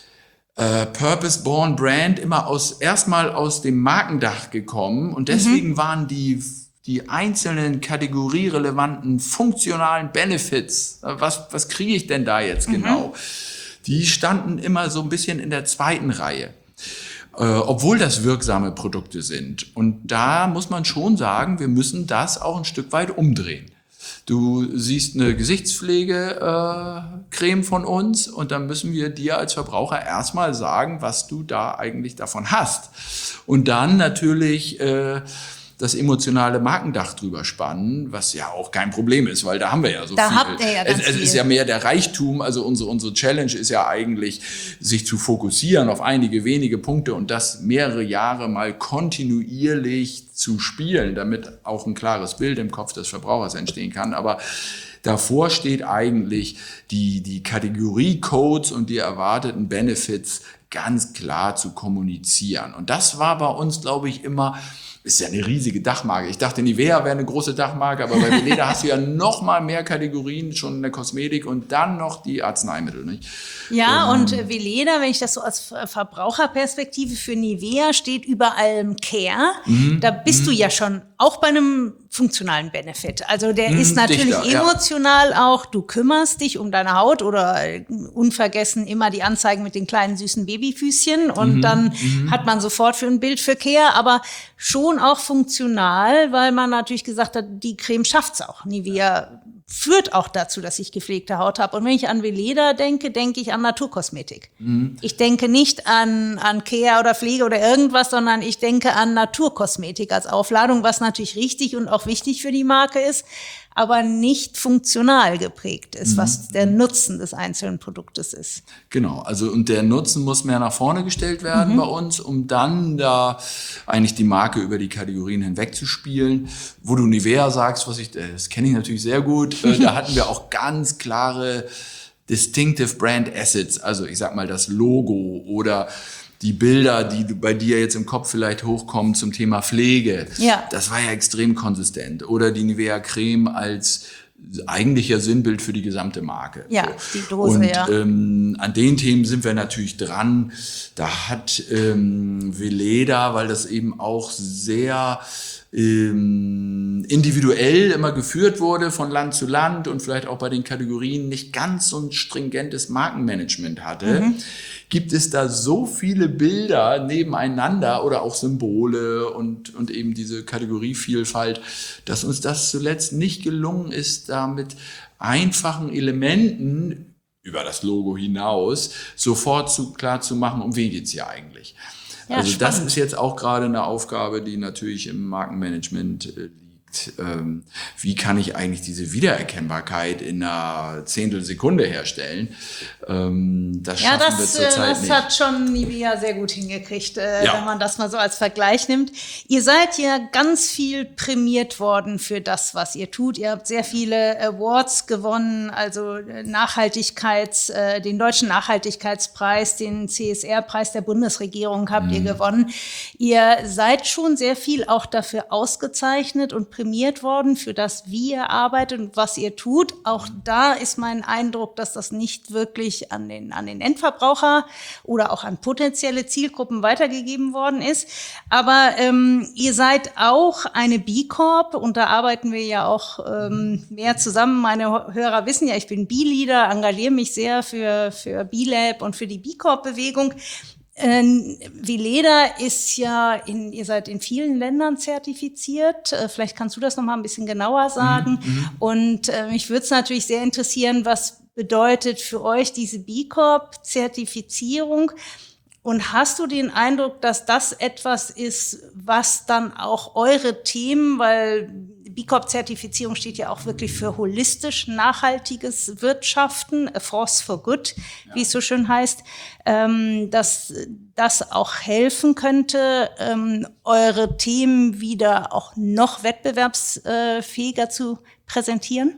S2: Purpose-Born Brand immer erstmal aus dem Markendach gekommen und deswegen waren die einzelnen kategorierelevanten funktionalen Benefits, was kriege ich denn da jetzt genau? Die standen immer so ein bisschen in der zweiten Reihe, obwohl das wirksame Produkte sind. Und da muss man schon sagen, wir müssen das auch ein Stück weit umdrehen. Du siehst eine Gesichtspflegecreme von uns und dann müssen wir dir als Verbraucher erstmal sagen, was du da eigentlich davon hast. Und dann natürlich das emotionale Markendach drüber spannen, was ja auch kein Problem ist, weil da haben wir ja so
S1: da
S2: viel.
S1: Habt ihr ja ganz
S2: es ist ja mehr der Reichtum, also unsere Challenge ist ja eigentlich, sich zu fokussieren auf einige wenige Punkte und das mehrere Jahre mal kontinuierlich zu spielen, damit auch ein klares Bild im Kopf des Verbrauchers entstehen kann. Aber davor steht eigentlich die Kategoriecodes und die erwarteten Benefits ganz klar zu kommunizieren. Und das war bei uns, glaube ich, immer. Ist ja eine riesige Dachmarke. Ich dachte, Nivea wäre eine große Dachmarke, aber bei Weleda hast du ja noch mal mehr Kategorien schon in der Kosmetik und dann noch die Arzneimittel, nicht?
S1: Ja, und Weleda, wenn ich das so als Verbraucherperspektive für Nivea steht über allem Care, da bist du ja schon auch bei einem funktionalen Benefit. Also der ist natürlich dichter, emotional auch, du kümmerst dich um deine Haut oder unvergessen immer die Anzeigen mit den kleinen süßen Babyfüßchen und dann hat man sofort für ein Bild für Care, aber schon auch funktional, weil man natürlich gesagt hat, die Creme schafft's auch. Nivea führt auch dazu, dass ich gepflegte Haut habe. Und wenn ich an Weleda denke, denke ich an Naturkosmetik. Ich denke nicht an Care oder Pflege oder irgendwas, sondern ich denke an Naturkosmetik als Aufladung, was natürlich richtig und auch wichtig für die Marke ist, aber nicht funktional geprägt ist, was der Nutzen des einzelnen Produktes ist.
S2: Genau, also und der Nutzen muss mehr nach vorne gestellt werden bei uns, um dann da eigentlich die Marke über die Kategorien hinweg zu spielen. Wo du Nivea sagst, das kenne ich natürlich sehr gut, da hatten wir auch ganz klare Distinctive Brand Assets, also ich sag mal das Logo oder die Bilder, die bei dir jetzt im Kopf vielleicht hochkommen zum Thema Pflege, das war ja extrem konsistent. Oder die Nivea Creme als eigentlicher Sinnbild für die gesamte Marke.
S1: Ja, die Dose,
S2: und, an den Themen sind wir natürlich dran. Da hat Weleda, weil das eben auch sehr individuell immer geführt wurde von Land zu Land und vielleicht auch bei den Kategorien nicht ganz so ein stringentes Markenmanagement hatte, gibt es da so viele Bilder nebeneinander oder auch Symbole und eben diese Kategorievielfalt, dass uns das zuletzt nicht gelungen ist, da mit einfachen Elementen über das Logo hinaus sofort klar zu machen, um wen geht's hier eigentlich. Ja, also spannend. Das ist jetzt auch gerade eine Aufgabe, die natürlich im Markenmanagement liegt. Wie kann ich eigentlich diese Wiedererkennbarkeit in einer Zehntelsekunde herstellen? Das schaffen wir zurzeit nicht.
S1: Das hat schon Nivea sehr gut hingekriegt, wenn man das mal so als Vergleich nimmt. Ihr seid ja ganz viel prämiert worden für das, was ihr tut. Ihr habt sehr viele Awards gewonnen, also den Deutschen Nachhaltigkeitspreis, den CSR-Preis der Bundesregierung habt ihr gewonnen. Ihr seid schon sehr viel auch dafür ausgezeichnet und prämiert prämiert worden für das, wie ihr arbeitet und was ihr tut. Auch da ist mein Eindruck, dass das nicht wirklich an den Endverbraucher oder auch an potenzielle Zielgruppen weitergegeben worden ist. Aber ihr seid auch eine B Corp und da arbeiten wir ja auch mehr zusammen. Meine Hörer wissen ja, ich bin B-Leader, engagiere mich sehr für B-Lab und für die B Corp-Bewegung. Weleda ist ja, ihr seid in vielen Ländern zertifiziert. Vielleicht kannst du das noch mal ein bisschen genauer sagen. Und mich würde es natürlich sehr interessieren, was bedeutet für euch diese B Corp-Zertifizierung? Und hast du den Eindruck, dass das etwas ist, was dann auch eure Themen, weil B Corp-Zertifizierung steht ja auch wirklich für holistisch nachhaltiges Wirtschaften, a force for good, wie es so schön heißt, dass das auch helfen könnte, eure Themen wieder auch noch wettbewerbsfähiger zu präsentieren?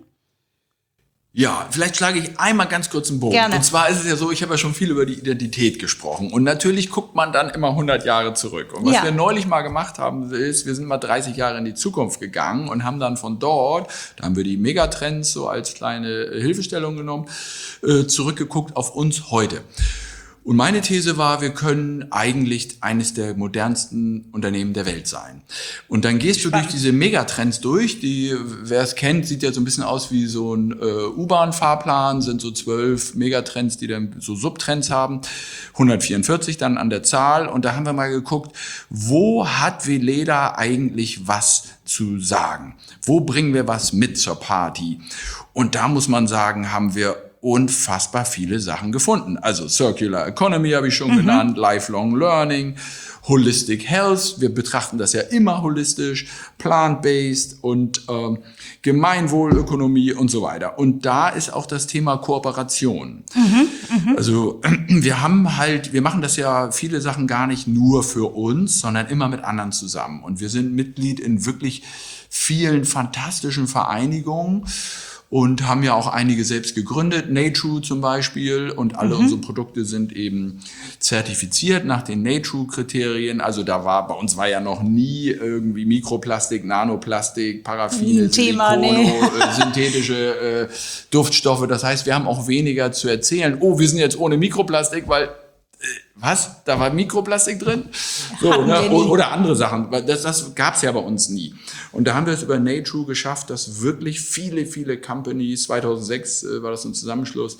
S2: Ja, vielleicht schlage ich einmal ganz kurz einen Bogen.
S1: Gerne.
S2: Und zwar ist es ja so, ich habe ja schon viel über die Identität gesprochen. Und natürlich guckt man dann immer 100 Jahre zurück. Und was wir neulich mal gemacht haben, ist, wir sind mal 30 Jahre in die Zukunft gegangen und haben dann von dort, da haben wir die Megatrends so als kleine Hilfestellung genommen, zurückgeguckt auf uns heute. Und meine These war, wir können eigentlich eines der modernsten Unternehmen der Welt sein. Und dann gehst du durch diese Megatrends durch, wer es kennt, sieht ja so ein bisschen aus wie so ein U-Bahn-Fahrplan, sind so 12 Megatrends, die dann so Subtrends haben, 144 dann an der Zahl. Und da haben wir mal geguckt, wo hat Weleda eigentlich was zu sagen? Wo bringen wir was mit zur Party? Und da muss man sagen, haben wir unfassbar viele Sachen gefunden. Also Circular Economy habe ich schon genannt, Lifelong Learning, Holistic Health, wir betrachten das ja immer holistisch, Plant-Based und Gemeinwohlökonomie und so weiter. Und da ist auch das Thema Kooperation. Also wir machen das ja viele Sachen gar nicht nur für uns, sondern immer mit anderen zusammen. Und wir sind Mitglied in wirklich vielen fantastischen Vereinigungen. Und haben ja auch einige selbst gegründet, Natrue zum Beispiel. Und alle unsere Produkte sind eben zertifiziert nach den Natrue-Kriterien. Also bei uns war ja noch nie irgendwie Mikroplastik, Nanoplastik, Paraffine, Silikone, synthetische Duftstoffe. Das heißt, wir haben auch weniger zu erzählen. Oh, wir sind jetzt ohne Mikroplastik, weil was? Da war Mikroplastik drin? So, ne? Oder andere Sachen. Das gab's ja bei uns nie. Und da haben wir es über Natrue geschafft, dass wirklich viele, viele Companies, 2006 war das ein Zusammenschluss,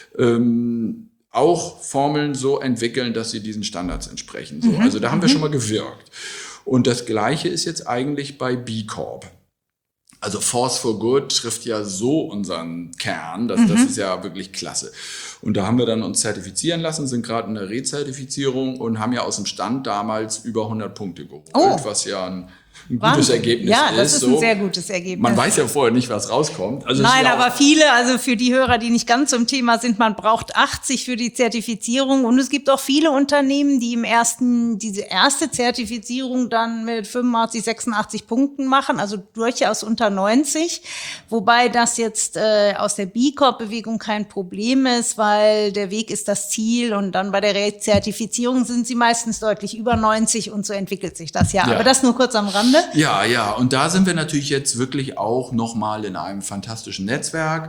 S2: auch Formeln so entwickeln, dass sie diesen Standards entsprechen. So, also da haben wir schon mal gewirkt. Und das Gleiche ist jetzt eigentlich bei B Corp. Also Force for Good trifft ja so unseren Kern, das ist ja wirklich klasse. Und da haben wir dann uns zertifizieren lassen, sind gerade in der Rezertifizierung und haben ja aus dem Stand damals über 100 Punkte geholt, was ja ein gutes Ergebnis ist.
S1: Ja, das ist ein sehr gutes Ergebnis.
S2: Man weiß ja vorher nicht, was rauskommt. Also
S1: nein, aber viele, also für die Hörer, die nicht ganz zum Thema sind, man braucht 80 für die Zertifizierung. Und es gibt auch viele Unternehmen, die diese erste Zertifizierung dann mit 85, 86 Punkten machen, also durchaus unter 90. Wobei das jetzt aus der B Corp-Bewegung kein Problem ist, weil der Weg ist das Ziel. Und dann bei der Rezertifizierung sind sie meistens deutlich über 90 und so entwickelt sich das ja. Aber das nur kurz am Rande.
S2: Ja, und da sind wir natürlich jetzt wirklich auch nochmal in einem fantastischen Netzwerk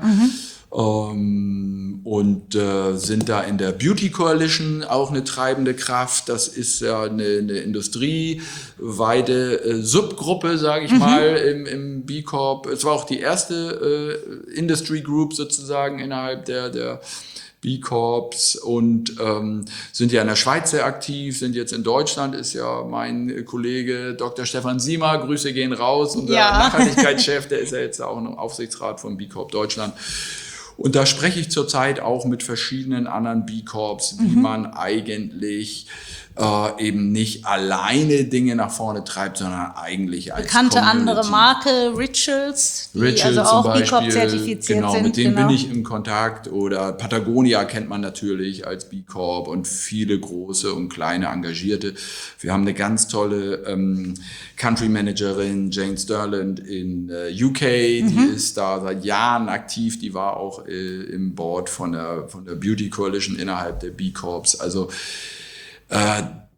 S2: und sind da in der Beauty Coalition auch eine treibende Kraft. Das ist ja eine industrieweite Subgruppe, sage ich mal, im B Corp. Es war auch die erste Industry Group sozusagen innerhalb der B Corps und sind ja in der Schweiz sehr aktiv, sind jetzt in Deutschland, ist ja mein Kollege Dr. Stefan Siemer, Grüße gehen raus, unser Nachhaltigkeitschef, der ist ja jetzt auch im Aufsichtsrat von B Corp Deutschland. Und da spreche ich zurzeit auch mit verschiedenen anderen B Corps, wie man eigentlich eben nicht alleine Dinge nach vorne treibt, sondern eigentlich als
S1: bekannte
S2: Community.
S1: Andere Marke, Rituals, die also auch B Corp zertifiziert sind.
S2: Genau, mit denen bin ich im Kontakt. Oder Patagonia kennt man natürlich als B Corp und viele große und kleine Engagierte. Wir haben eine ganz tolle Country Managerin, Jane Sterland in UK, die ist da seit Jahren aktiv, die war auch im Board von der Beauty Coalition innerhalb der B Corps. Also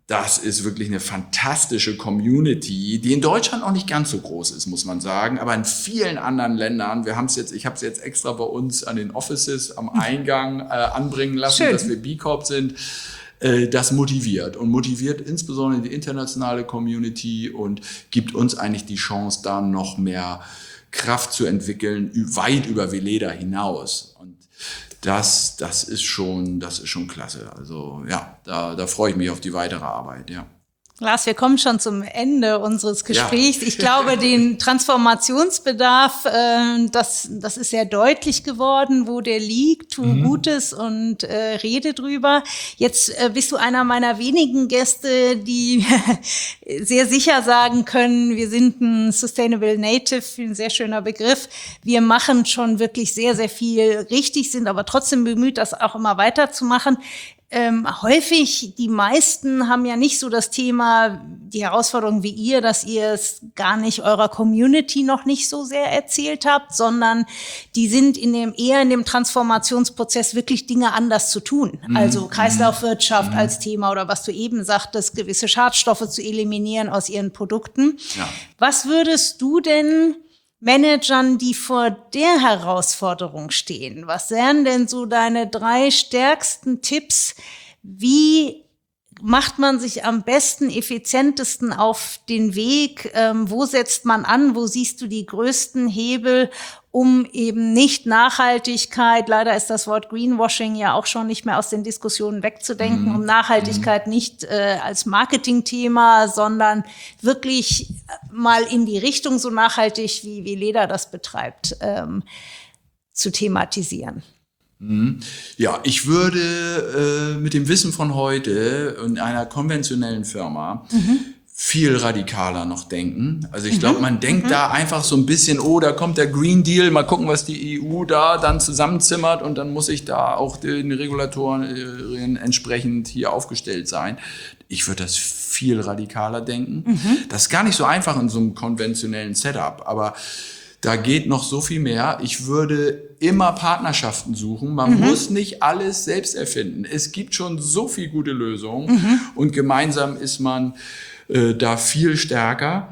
S2: Das ist wirklich eine fantastische Community, die in Deutschland auch nicht ganz so groß ist, muss man sagen, aber in vielen anderen Ländern. Ich habe es jetzt extra bei uns an den Offices am Eingang anbringen lassen,
S1: Schön.
S2: dass wir B Corp sind. Das motiviert insbesondere die internationale Community und gibt uns eigentlich die Chance, da noch mehr Kraft zu entwickeln, weit über Veleda hinaus. Und das ist schon klasse. Also ja, da freue ich mich auf die weitere Arbeit, ja.
S1: Lars, wir kommen schon zum Ende unseres Gesprächs.
S2: Ja.
S1: Ich glaube, den Transformationsbedarf, das ist sehr deutlich geworden, wo der liegt. Tu Gutes und rede drüber. Jetzt bist du einer meiner wenigen Gäste, die sehr sicher sagen können, wir sind ein Sustainable Native, ein sehr schöner Begriff. Wir machen schon wirklich sehr, sehr viel richtig, sind aber trotzdem bemüht, das auch immer weiterzumachen. Häufig, die meisten haben ja nicht so das Thema, die Herausforderung wie ihr, dass ihr es gar nicht eurer Community noch nicht so sehr erzählt habt, sondern die sind eher in dem Transformationsprozess wirklich Dinge anders zu tun. Also Kreislaufwirtschaft als Thema oder was du eben sagtest, gewisse Schadstoffe zu eliminieren aus ihren Produkten. Ja. Was würdest du denn Managern, die vor der Herausforderung stehen, was wären denn so deine 3 stärksten Tipps? Wie macht man sich am besten, effizientesten auf den Weg? Wo setzt man an? Wo siehst du die größten Hebel, um eben nicht Nachhaltigkeit, leider ist das Wort Greenwashing ja auch schon nicht mehr aus den Diskussionen wegzudenken, um Nachhaltigkeit nicht als Marketingthema, sondern wirklich mal in die Richtung so nachhaltig, wie Veleda das betreibt, zu thematisieren?
S2: Ja, ich würde mit dem Wissen von heute in einer konventionellen Firma viel radikaler noch denken. Also ich glaube, man denkt da einfach so ein bisschen, da kommt der Green Deal, mal gucken, was die EU da dann zusammenzimmert und dann muss ich da auch den Regulatoren entsprechend hier aufgestellt sein. Ich würde das viel radikaler denken. Das ist gar nicht so einfach in so einem konventionellen Setup, aber da geht noch so viel mehr. Ich würde immer Partnerschaften suchen. Man muss nicht alles selbst erfinden. Es gibt schon so viele gute Lösungen und gemeinsam ist man da viel stärker.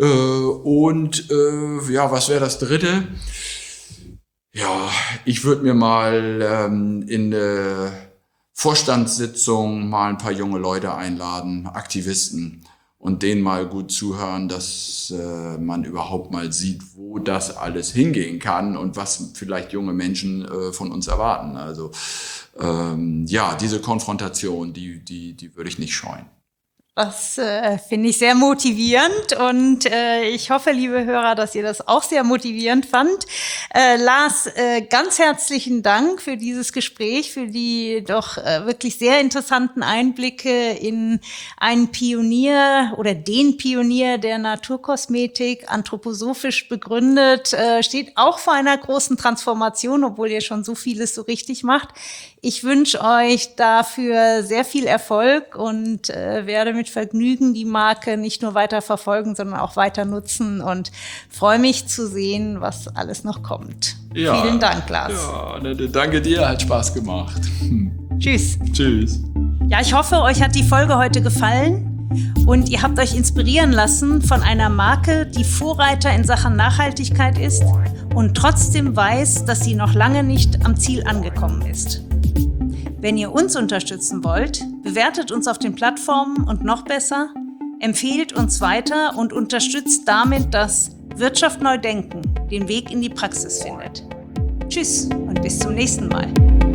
S2: Was wäre das Dritte? Ja, ich würde mir mal in eine Vorstandssitzung mal ein paar junge Leute einladen, Aktivisten, und denen mal gut zuhören, dass man überhaupt mal sieht, wo das alles hingehen kann und was vielleicht junge Menschen von uns erwarten. Also diese Konfrontation, die würde ich nicht scheuen.
S1: Das finde ich sehr motivierend und ich hoffe, liebe Hörer, dass ihr das auch sehr motivierend fand. Lars, ganz herzlichen Dank für dieses Gespräch, für die doch wirklich sehr interessanten Einblicke in einen Pionier oder den Pionier der Naturkosmetik, anthroposophisch begründet, steht auch vor einer großen Transformation, obwohl ihr schon so vieles so richtig macht. Ich wünsche euch dafür sehr viel Erfolg und werde mit Vergnügen die Marke nicht nur weiter verfolgen, sondern auch weiter nutzen und freue mich zu sehen, was alles noch kommt. Ja, vielen Dank, Lars.
S2: Ja, danke dir, hat Spaß gemacht.
S1: Tschüss.
S2: Tschüss.
S1: Ja, ich hoffe, euch hat die Folge heute gefallen und ihr habt euch inspirieren lassen von einer Marke, die Vorreiter in Sachen Nachhaltigkeit ist und trotzdem weiß, dass sie noch lange nicht am Ziel angekommen ist. Wenn ihr uns unterstützen wollt, bewertet uns auf den Plattformen und noch besser, empfehlt uns weiter und unterstützt damit, dass Wirtschaft neu denken den Weg in die Praxis findet. Tschüss und bis zum nächsten Mal.